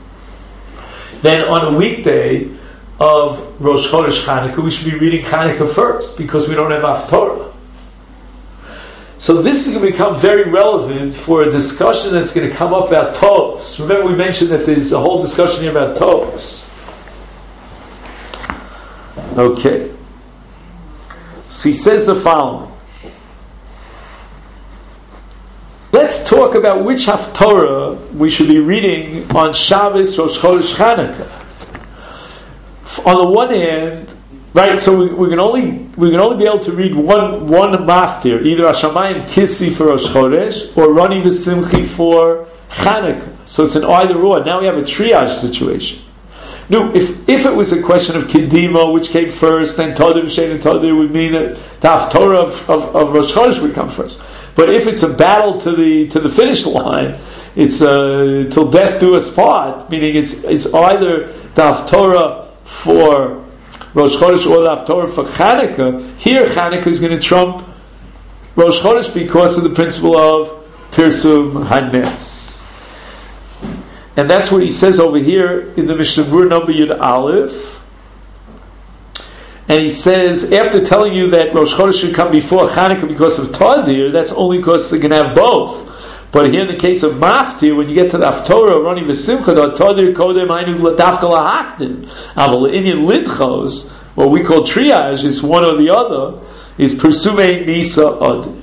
A: then on a weekday of Rosh Chodesh Chanukah, we should be reading Chanukah first because we don't have Haftorah. So this is going to become very relevant for a discussion that's going to come up about Tovos. Remember we mentioned that there's a whole discussion here about Tovos. Okay. So he says the following. Let's talk about which Haftorah we should be reading on Shabbos, Rosh Chodesh, Chanukah. On the one hand, right, so we, we can only we can only be able to read one one maftir, either Hashamayim Kissi for Rosh Chodesh or Rani V'Simchi for Chanukah. So it's an either or. Now we have a triage situation. No, if if it was a question of Kedima, which came first, then Tadir V'Shein Tadir would mean that the Haftorah of, of, of Rosh Chodesh would come first. But if it's a battle to the to the finish line, it's uh, till death do us part. Meaning it's it's either the Haftorah for Rosh Chodesh or the Haftorah for Chanukah. Here Chanukah is going to trump Rosh Chodesh because of the principle of Pirsum Hanes. And that's what he says over here in the Mishnah Berurah number Yud Aleph. And he says, after telling you that Rosh Chodesh should come before Chanukah because of Tadir, that's only because they're going to have both. But here in the case of Maftir, when you get to the Haftorah, Rani V'Simcha, the Todir Kodem Ainu L'Dafka L'Hakdim, Aval Inyan Lidchos, what we call triage, is one or the other, is Persume Nisa Adif.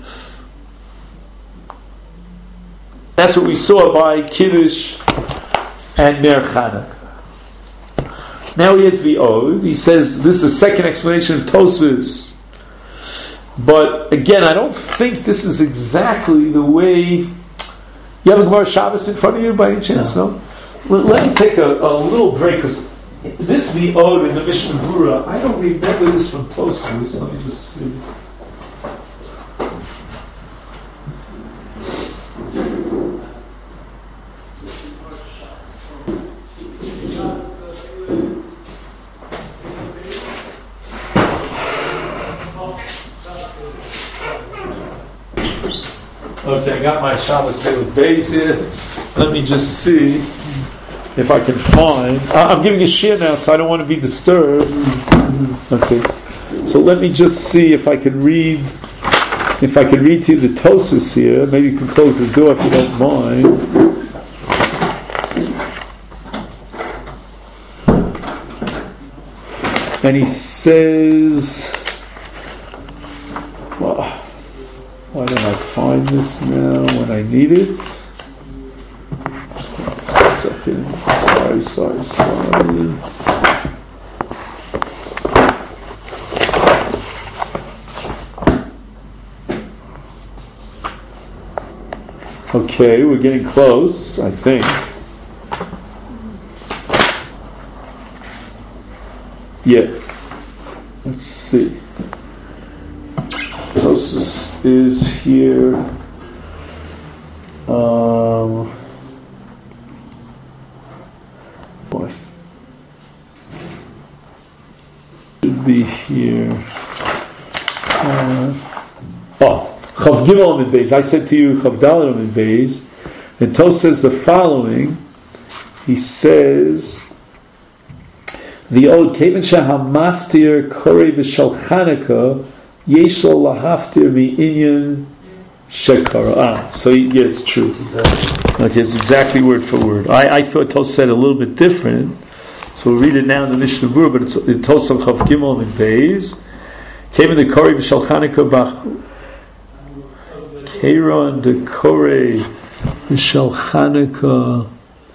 A: That's what we saw by Kiddush and Ner Chanukah. Now he hits the Ode. He says this is the second explanation of Tosfos. But again, I don't think this is exactly the way. You have a Gemara Shabbos in front of you by any chance? No. no? Let, let me take a, a little break, because this the Ode in the Mishnah Berurah, I don't remember this from Tosfos. Let me just see. Okay, I got my Shabbos day with Beis here. Let me just see if I can find. I'm giving a shir now, so I don't want to be disturbed. Okay, so let me just see if I can read. If I can read to you the Tosfos here. Maybe you can close the door if you don't mind. And he says, well, why don't I find this now when I need it? Just a second. Sorry, sorry, sorry. Okay, we're getting close, I think. Yeah. Let's see. Tosfos is here. Um, boy. Should be here. Uh, oh, Chav Gimel Amid Beis. I said to you Chav Dalet Amid Beis. And Tosfos says the following. He says, the old Kevin Shahamaftir Korei V'Shal Chanukah Yeshlo Lahaftir Mi'inyan Shekara. Ah, so yeah, it's true. Okay, it's exactly word for word. I, I thought Tosfos said a little bit different, so we'll read it now in the Mishnah Berurah, but it's in Tosfos Chav Gimel and Beis. Kevin the Korei V'Shal Chanukah Bach Keiron the Korei V'Shal Chanukah.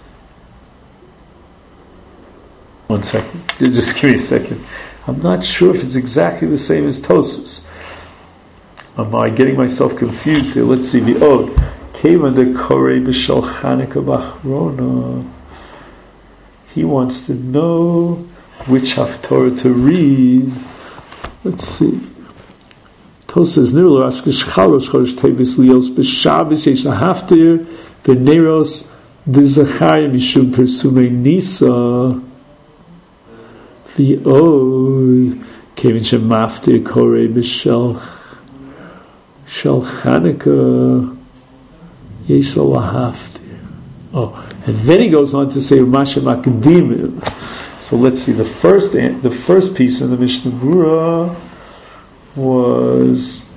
A: One second. Just give me a second. I'm not sure if it's exactly the same as Tosfos. Am I getting myself confused here? Let's see. The Ode. Kevan de Korei B'Shal Chanukah B'Achrona. He wants to know which Haftorah to read. Let's see. Tosfos says, Nirul Rashkish Chalosh Chodesh Tevis Lios B'Shabbos Yesh Haftir B'Neiros D'Zachariah Mishum Persume Nisa. The O Kevin Shemaftir Korei B'Shal Shal Chanukah Yeshlo Lahaftir. Oh, and then he goes on to say Umashem Akadimim. So let's see. The first the first piece in the Mishnah Berurah was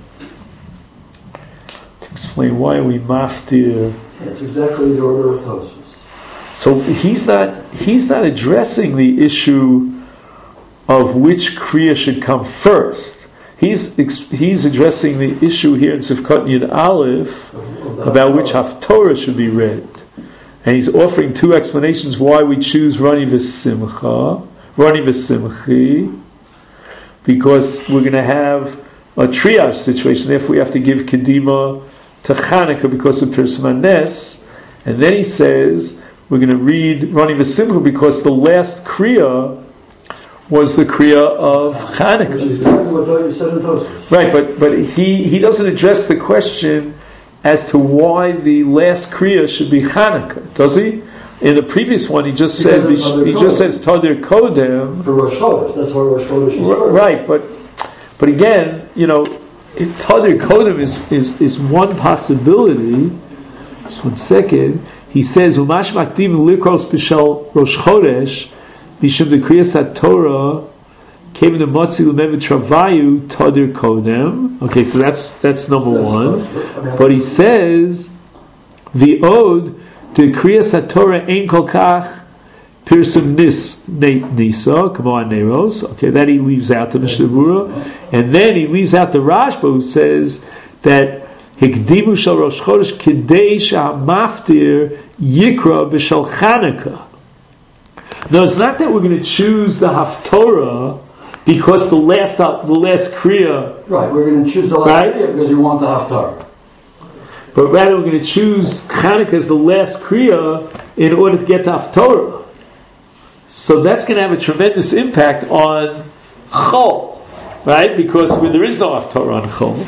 A: to explain why we maftir.
B: That's exactly the order of Tosfos.
A: So he's not he's not addressing the issue of which kriya should come first. He's he's addressing the issue here in Sifkat Yud Aleph about which Haftorah should be read, and he's offering two explanations why we choose Rani V'Simcha, Rani V'Simchi, because we're going to have a triage situation. Therefore, we have to give Kedima to Chanukah because of Pirsum Nes, and then he says we're going to read Rani V'Simcha because the last kriya was the kriya of Chanukah.
B: Which is exactly what you said in Tosfos.
A: Right, but but he, he doesn't address the question as to why the last kriya should be Chanukah, does he? In the previous one, he just said he, he just says Tadir Kodem
B: for Rosh Chodesh. That's why Rosh Chodesh is first.
A: Right, but but again, you know, Tadir Kodem is, is is one possibility. Just one second. He says Umash Makdim Likros B'Shal Rosh Chodesh. Bishum the Kriyas HaTorah came in the Motzi L'Mevet Travayu Tadir Kodem. Okay, so that's that's number one. But he says, the ode de kriyas haTorah ein kol kach pirsum nis nisa, come on Neros. Okay, that he leaves out the Mishnah Berurah, and then he leaves out the Rashba, who says that hikdimu shel Rosh Chodesh kidei shehamaftir yikra b'shel Chanukah. Now, it's not that we're going to choose the Haftorah because the last the last Kriya.
B: Right, we're going to choose the last right? Kriya because we want the Haftarah.
A: But rather, we're going to choose Chanukah as the last Kriya in order to get the Haftorah. So that's going to have a tremendous impact on Chol, right? Because where there is no Haftorah on Chol.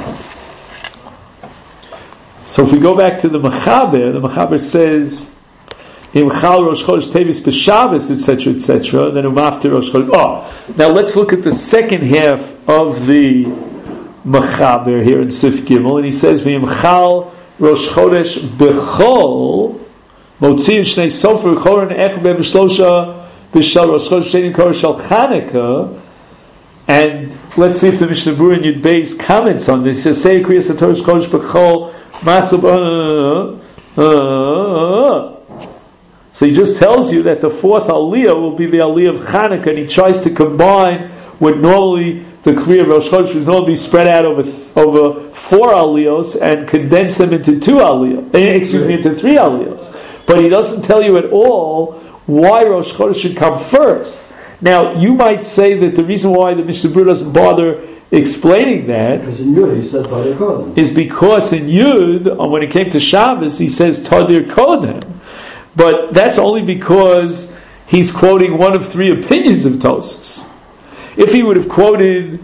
A: Right. So if we go back to the Mechaber, the Mechaber says, Im Chal Rosh Chodesh Tevis B'Shabbos, et cetera, et cetera. Then Umafter Rosh Chodesh. Oh, now let's look at the second half of the Mechaber here in Sif Gimel, and he says, V'Im Chal Rosh Chodesh B'Chol Motziv Shnei Sofer Choron Ech Ben B'Shlosha B'Shal Rosh Chodesh Shein Kor Shal Chanukah. And let's see if the Mishnah Berurah in Yud Beis comments on this. He says, Say Kriyas HaTorah Chodesh B'Chol Masub. Uh, uh, uh, So he just tells you that the fourth aliyah will be the aliyah of Chanukah, and he tries to combine what normally the Kriya of Rosh Chodesh would normally be spread out over over four aliyos and condense them into two aliyos, excuse me, into three aliyos. But he doesn't tell you at all why Rosh Chodesh should come first. Now, you might say that the reason why the Mishnah Berurah doesn't bother explaining that
B: because in Yud he said Tadir Kodem.
A: Is because in Yud, when it came to Shabbos, he says Tadir Kodem. But that's only because he's quoting one of three opinions of Tosfos. If he would have quoted,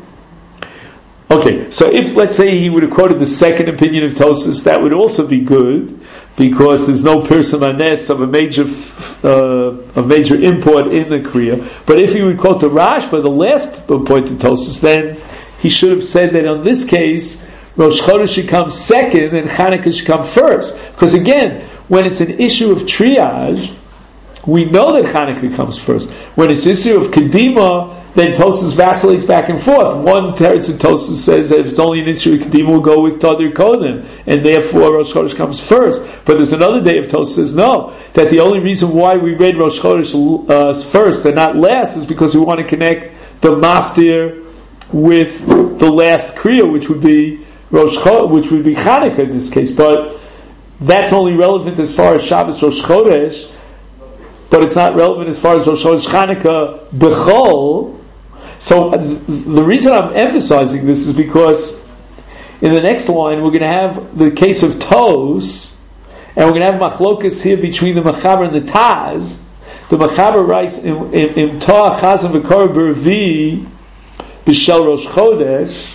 A: okay, so if let's say he would have quoted the second opinion of Tosfos, that would also be good because there's no Pirsum Anes of a major uh, a major import in the Kriya. But if he would quote the Rashba, the last point of Tosfos, then he should have said that on this case Rosh Chodesh should come second and Chanukah should come first. Because again, when it's an issue of triage, we know that Chanukah comes first. When it's an issue of Kedima, then Tosfos vacillates back and forth. One teretz of Tosfos says that if it's only an issue of Kedima, we'll go with Tadir Kodem, and therefore Rosh Chodesh comes first. But there's another day of Tosfos says no, that the only reason why we read Rosh Chodesh uh, first and not last is because we want to connect the Maftir with the last Kriya, which would be Rosh Chodesh, which would be Chanukah in this case. But that's only relevant as far as Shabbos Rosh Chodesh, but it's not relevant as far as Rosh Chodesh Chanukah B'chol. So uh, the reason I'm emphasizing this is because in the next line we're going to have the case of Tos, and we're going to have machlokas here between the Mechaber and the Taz. The Mechaber writes Im Toa Chazan V'Kor B'Rvi B'Shel Rosh Chodesh.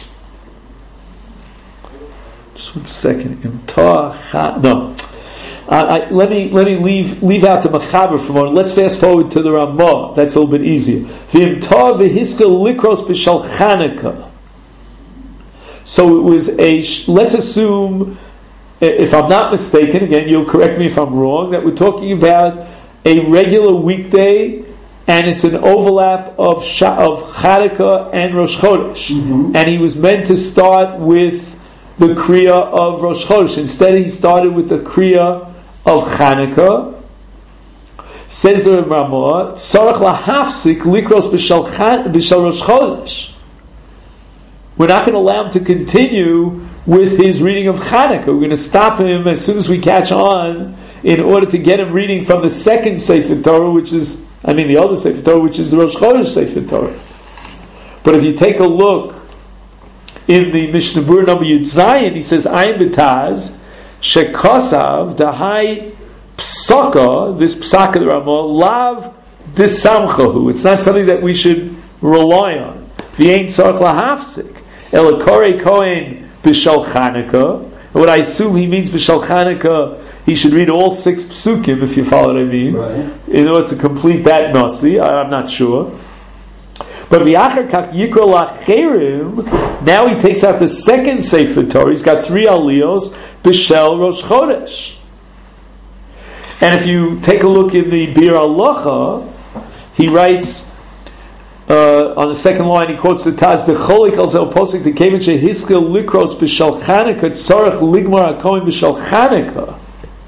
A: Just one second. Im Toa Chazan. No. Uh, I, let me let me leave leave out the Mechaber for a moment. Let's fast forward to the Ramah. That's a little bit easier. V'im Tov v'hiska likros b'shal Chanukah. So it was a. Let's assume, if I'm not mistaken, again you'll correct me if I'm wrong, that we're talking about a regular weekday, and it's an overlap of of Chanukah and Rosh Chodesh, mm-hmm. and he was meant to start with the Kriya of Rosh Chodesh. Instead, he started with the Kriya of Chanukah. Says the Ramah, Sarach lahafsik likros b'shal Rosh Chodesh. We're not going to allow him to continue with his reading of Chanukah. We're going to stop him as soon as we catch on in order to get him reading from the second Sefer Torah, which is, I mean the other Sefer Torah, which is the Rosh Chodesh Sefer Torah. But if you take a look in the Mishnah Berurah number Yud Zayin, he says, Ayin B'taz, Shekosav, Dahai Psaka, this Psaka the Ramah, Lav Disamchahu. It's not something that we should rely on. V'yein tzarech lahafsik. Elakore Kohen B'shal Chanukah. And what I assume he means B'shal Chanukah, he should read all six psukim, if you follow what I mean, right, in order to complete that Nasi. I'm not sure. But v'achar kach yikro lacherim, now he takes out the second Sefer Torah. He's got three aliyos, b'shel Rosh Chodesh. And if you take a look in the Bir Halacha, he writes uh, on the second line, he quotes the Taz, the cholik al zel posik the kevin shehiskel likros b'shel Chanukah tzarech ligmar hakohen b'shel Chanukah.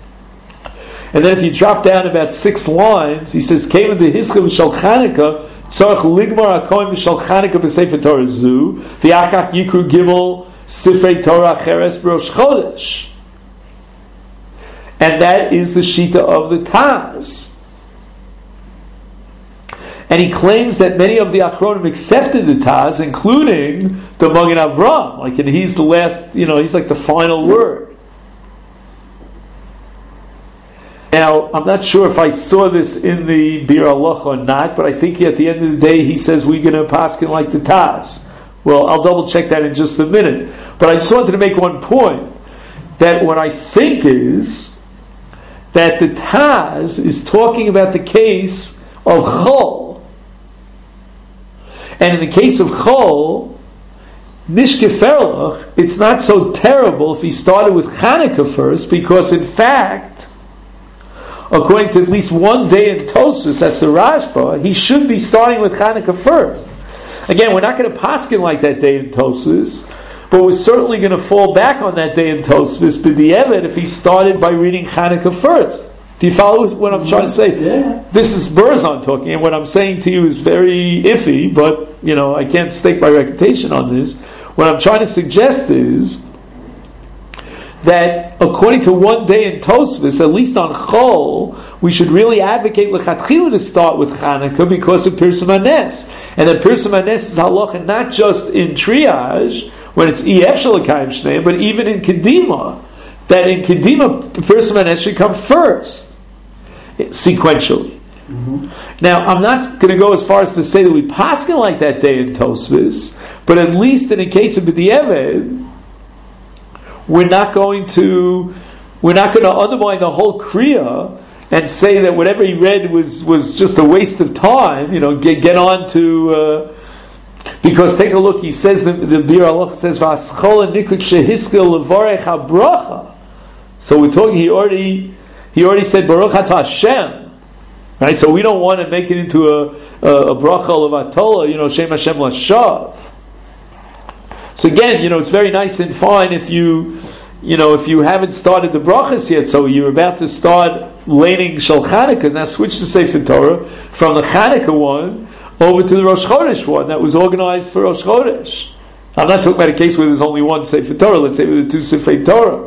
A: And then if you drop down about six lines, he says, "Came the Hiska v'shal Chanukah, tzarich ligmar hakohen v'shal Chanukah b'sefer Torah zu, v'achach yikru gimel sifrei Torah cheres b'rosh chodesh." And that is the Shita of the Taz. And he claims that many of the Achronim accepted the Taz, including the Magen Avraham. Like, and he's the last, you know, he's like the final word. Now, I'm not sure if I saw this in the Bir Halacha or not, but I think at the end of the day he says we're going to paskin like the Taz. Well, I'll double check that in just a minute. But I just wanted to make one point, that what I think is that the Taz is talking about the case of Chol. And in the case of Chol, Nishkeferlach, it's not so terrible if he started with Chanukah first, because in fact, according to at least one day in Tosfos, that's the Rashba, he should be starting with Chanukah first. Again, we're not going to paskin like that day in Tosfos, but we're certainly going to fall back on that day in Tosfos, b'di'evet, if he started by reading Chanukah first. Do you follow what I'm trying to say?
B: Yeah.
A: This is Berzon talking, and what I'm saying to you is very iffy, but, you know, I can't stake my reputation on this. What I'm trying to suggest is that according to one day in Tosfos, at least on Chol, we should really advocate l'chatchila to start with Chanukah because of Pirsum Hanes. And that Pirsum Hanes is halacha not just in triage, when it's E F Shalakayim Shneim, but even in Kedima. That in Kedima, Pirsum Hanes should come first, sequentially. Mm-hmm. Now, I'm not going to go as far as to say that we paskin like that day in Tosfos, but at least in the case of B'di'eved, we're not going to we're not going to undermine the whole Kriya and say that whatever he read was, was just a waste of time. You know, get get on to uh, because take a look. He says the, the Bir Halacha says V'aschol nikud shehiskel levarech habracha. So we're talking. He already he already said Baruch Atah Hashem. Right, so we don't want to make it into a a, a bracha of Atola. You know, Shem Hashem Lashav. So again, you know, it's very nice and fine if you, you know, if you haven't started the brachas yet, so you're about to start laning Shal Chanukah, now switch to Sefer Torah from the Chanukah one over to the Rosh Chodesh one that was organized for Rosh Chodesh. I'm not talking about a case where there's only one Sefer Torah, let's say with the two Sefer Torah.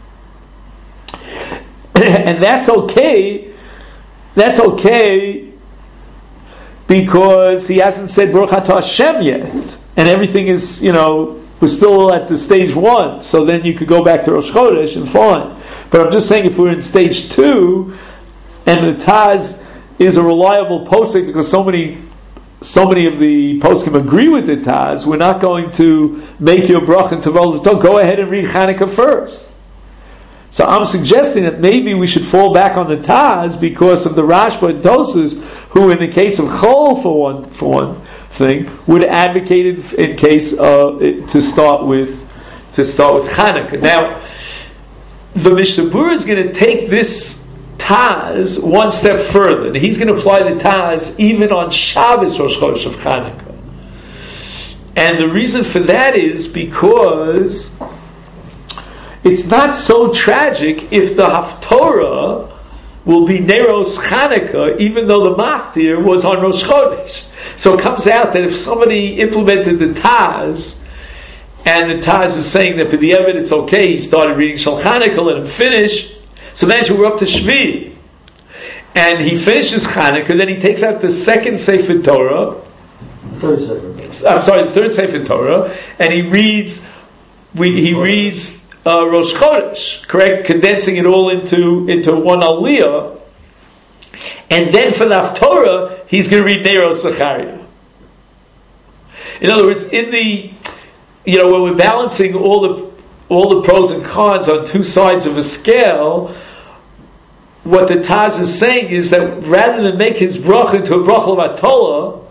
A: And that's okay, that's okay because he hasn't said Baruch Atah Hashem yet. And everything is, you know, we're still at the stage one, so then you could go back to Rosh Chodesh and fine. But I'm just saying, if we're in stage two, and the Taz is a reliable posting because so many, so many of the poskim agree with the Taz, we're not going to make your bracha and Tavol. Go ahead and read Chanukah first. So I'm suggesting that maybe we should fall back on the Taz because of the Rashba and Tosfos, who, in the case of Chol, for one, for one thing, would advocate it in case uh, to start with to start with Chanukah. Now, the Mishnah Berurah is going to take this Taz one step further, and he's going to apply the Taz even on Shabbos Rosh Chodesh of Chanukah. And the reason for that is because it's not so tragic if the Haftorah will be Neros Chanukah, even though the Maftir was on Rosh Chodesh. So it comes out that if somebody implemented the Taz, and the Taz is saying that for the Evid it's okay, he started reading Shal Chanukah, let him finish. So imagine we're up to Shvi, and he finishes Chanukah, then he takes out the second Sefer Torah,
B: third Sefer.
A: I'm sorry, the third Sefer Torah, and he reads, we, he reads uh, Rosh Chodesh, correct, condensing it all into into one Aliyah. And then for the Haftorah, he's going to read Neros Zechariah. In other words, in the, you know, when we're balancing all the all the pros and cons on two sides of a scale, what the Taz is saying is that rather than make his bracha into a bracha of Atola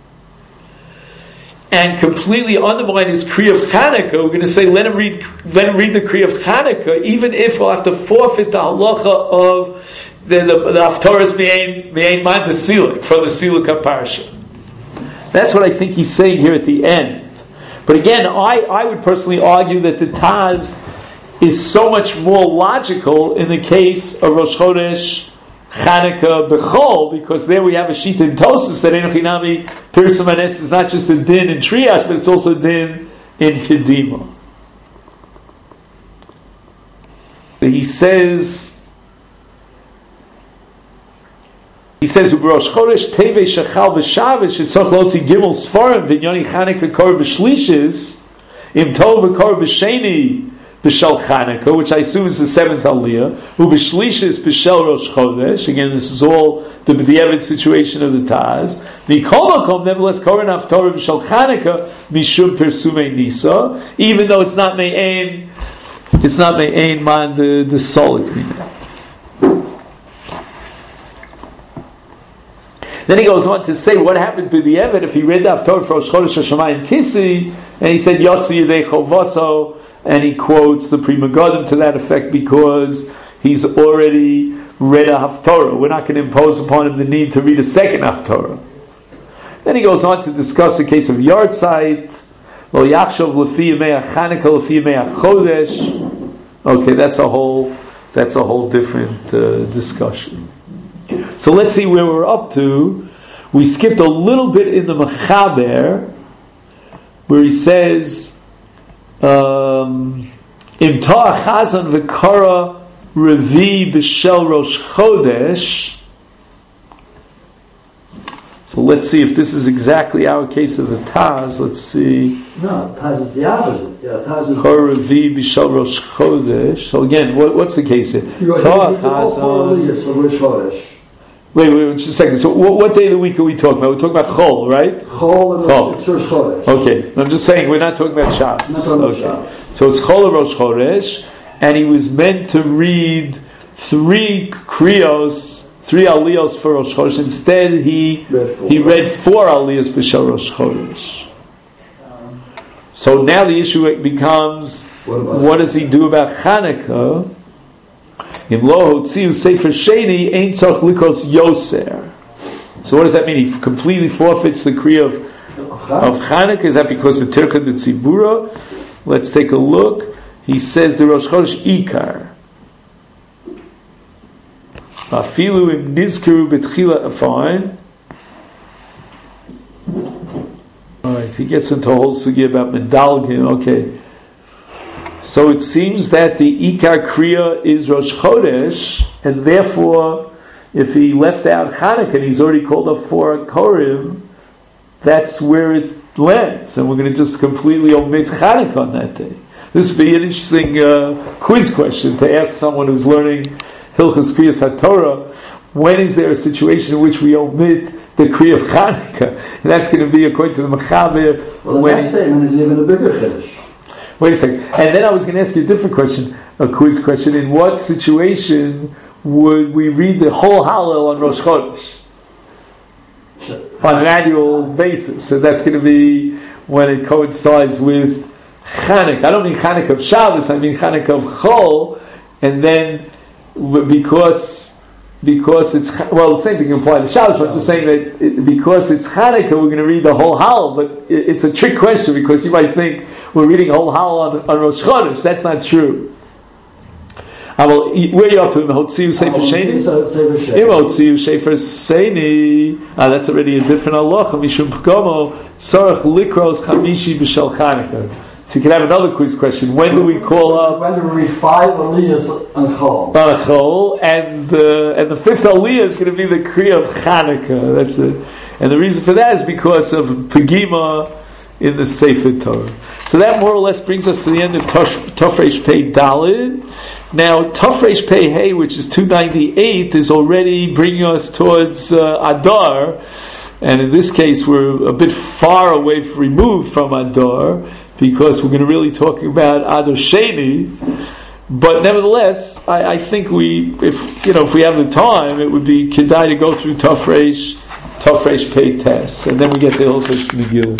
A: and completely undermine his Kriya of Chanukah, we're going to say let him read let him read the Kriya of Chanukah, even if we'll have to forfeit the halacha of the the, the Haftorah's Me'ain Man the Siluk from the Siluk Parsha. That's what I think he's saying here at the end. But again, I, I would personally argue that the Taz is so much more logical in the case of Rosh Chodesh Chanukah Bechol, because there we have a sheet in Tosus that Enochinami Pirsum Hanes is not just a din in Triash, but it's also a din in Kedima. He says, he says, Rosh Chodesh Tevei Shachal B'Shavish Yitzchak Lotzi Gimel Sfarim V'Nyoni Chanukah V'Kor B'Shlishis Im Tov V'Kor B'Sheni B'Shel Chanukah, which I assume is the seventh Aliyah, Who B'Shlishis B'Shel Rosh Chodesh. Again, this is all the B'diavad situation of the Taz. Mikol Makom, nevertheless, Koren Haftorah B'Shel Chanukah Mishum Persumei Nisa, even though it's not Me'ein, it's not Me'ein Man the the Solik. Then he goes on to say what happened to the Eved if he read the Haftorah for Rosh Chodesh Hashemayim Kisi, and he said Yotzi Yedei Chovaso. And he quotes the Pri Megadim to that effect because he's already read a Haftorah. We're not going to impose upon him the need to read a second Haftorah. Then he goes on to discuss the case of Yartzeit. Lo Yachshov Lefi Yemei HaChanukah Lefi Yemei HaChodesh. Okay, that's a whole that's a whole different uh, discussion. So let's see where we're up to. We skipped a little bit in the Mechaber where he says Um, Im Ta'ah Chazan V'Kara Revi B'Shel Rosh Chodesh. So let's see if this is exactly our case of the Taz. Let's see.
B: No, Taz is the opposite. Yeah, Taz is
A: Kara Revi B'Shel Rosh Chodesh. So again, what, what's the case here?
B: Ta'ah Chazan Rosh Chodesh.
A: Wait, wait, just a second. So, what, what day of the week are we talking about? We're talking about Chol, right?
B: Chol and Rosh Chodesh.
A: Okay, I'm just saying we're not talking about Shabbos.
B: Not talking
A: okay.
B: about Shabbos.
A: So it's Chol and Rosh Chodesh, and he was meant to read three kriyos, three aliyos for Rosh Chodesh. Instead, he
B: read
A: he read four aliyos b'Shel Rosh Chodesh. So now the issue becomes, what, what does he do about Chanukah? In lo hotziu sefer sheni ein tzach likos yoser. So what does that mean? He completely forfeits the kriya of of Chanukah. Is that because of tircha de tzibura? Let's take a look. He says the Rosh Chodesh ikar. Afilu im nizkeru betchila afine. All right, he gets into a whole sugya about medalgin. Okay. So it seems that the Ikar Kriya is Rosh Chodesh, and therefore, if he left out Chanukah and he's already called up for Korim, that's where it lands, and we're going to just completely omit Chanukah on that day. This would be an interesting uh, quiz question to ask someone who's learning Hilchos Kriyas HaTorah. When is there a situation in which we omit the Kriya of Chanukah? And that's going to be according to the Mechaber.
B: Well, the next statement is even a bigger Chiddush.
A: Wait a second. And then I was going to ask you a different question, a quiz question. In what situation would we read the whole Hallel on Rosh Chodesh? On an annual basis. So that's going to be when it coincides with Chanukah. I don't mean Chanukah of Shabbos, I mean Chanukah of Chol. And then, because because it's, well, the same thing can apply to Shabbos, but I'm just saying that it, because it's Chanukah, we're going to read the whole Hallel. But it, it's a trick question, because you might think we're reading a whole Hallel on, on Rosh Chodesh. That's not true. I will, where are you up to? Hotziu Sefer Sheni? Hotziu Sefer Sheni. Ah, that's already a different halacha. Mishum Pgomo Tzarech Likros Chamishi B'Shel Chanukah. So you can have another quiz question. When do we call up?
B: When do we read five aliyahs on Chol?
A: On Chol, and uh, and the fifth aliyah is going to be the Kriya of Chanukah. That's it. And the reason for that is because of Pegima in the Sefer Torah. So that more or less brings us to the end of Tafresh Pei Dalid. Now Tafresh Pei Hey, which is two ninety-eight, is already bringing us towards uh, Adar, and in this case we're a bit far away, removed from Adar, because we're going to really talk about Adar Sheni. But nevertheless, I, I think we, if you know, if we have the time, it would be kedai to go through Tafresh, Tafresh Pei Tes, and then we get the Hilchos Megillah.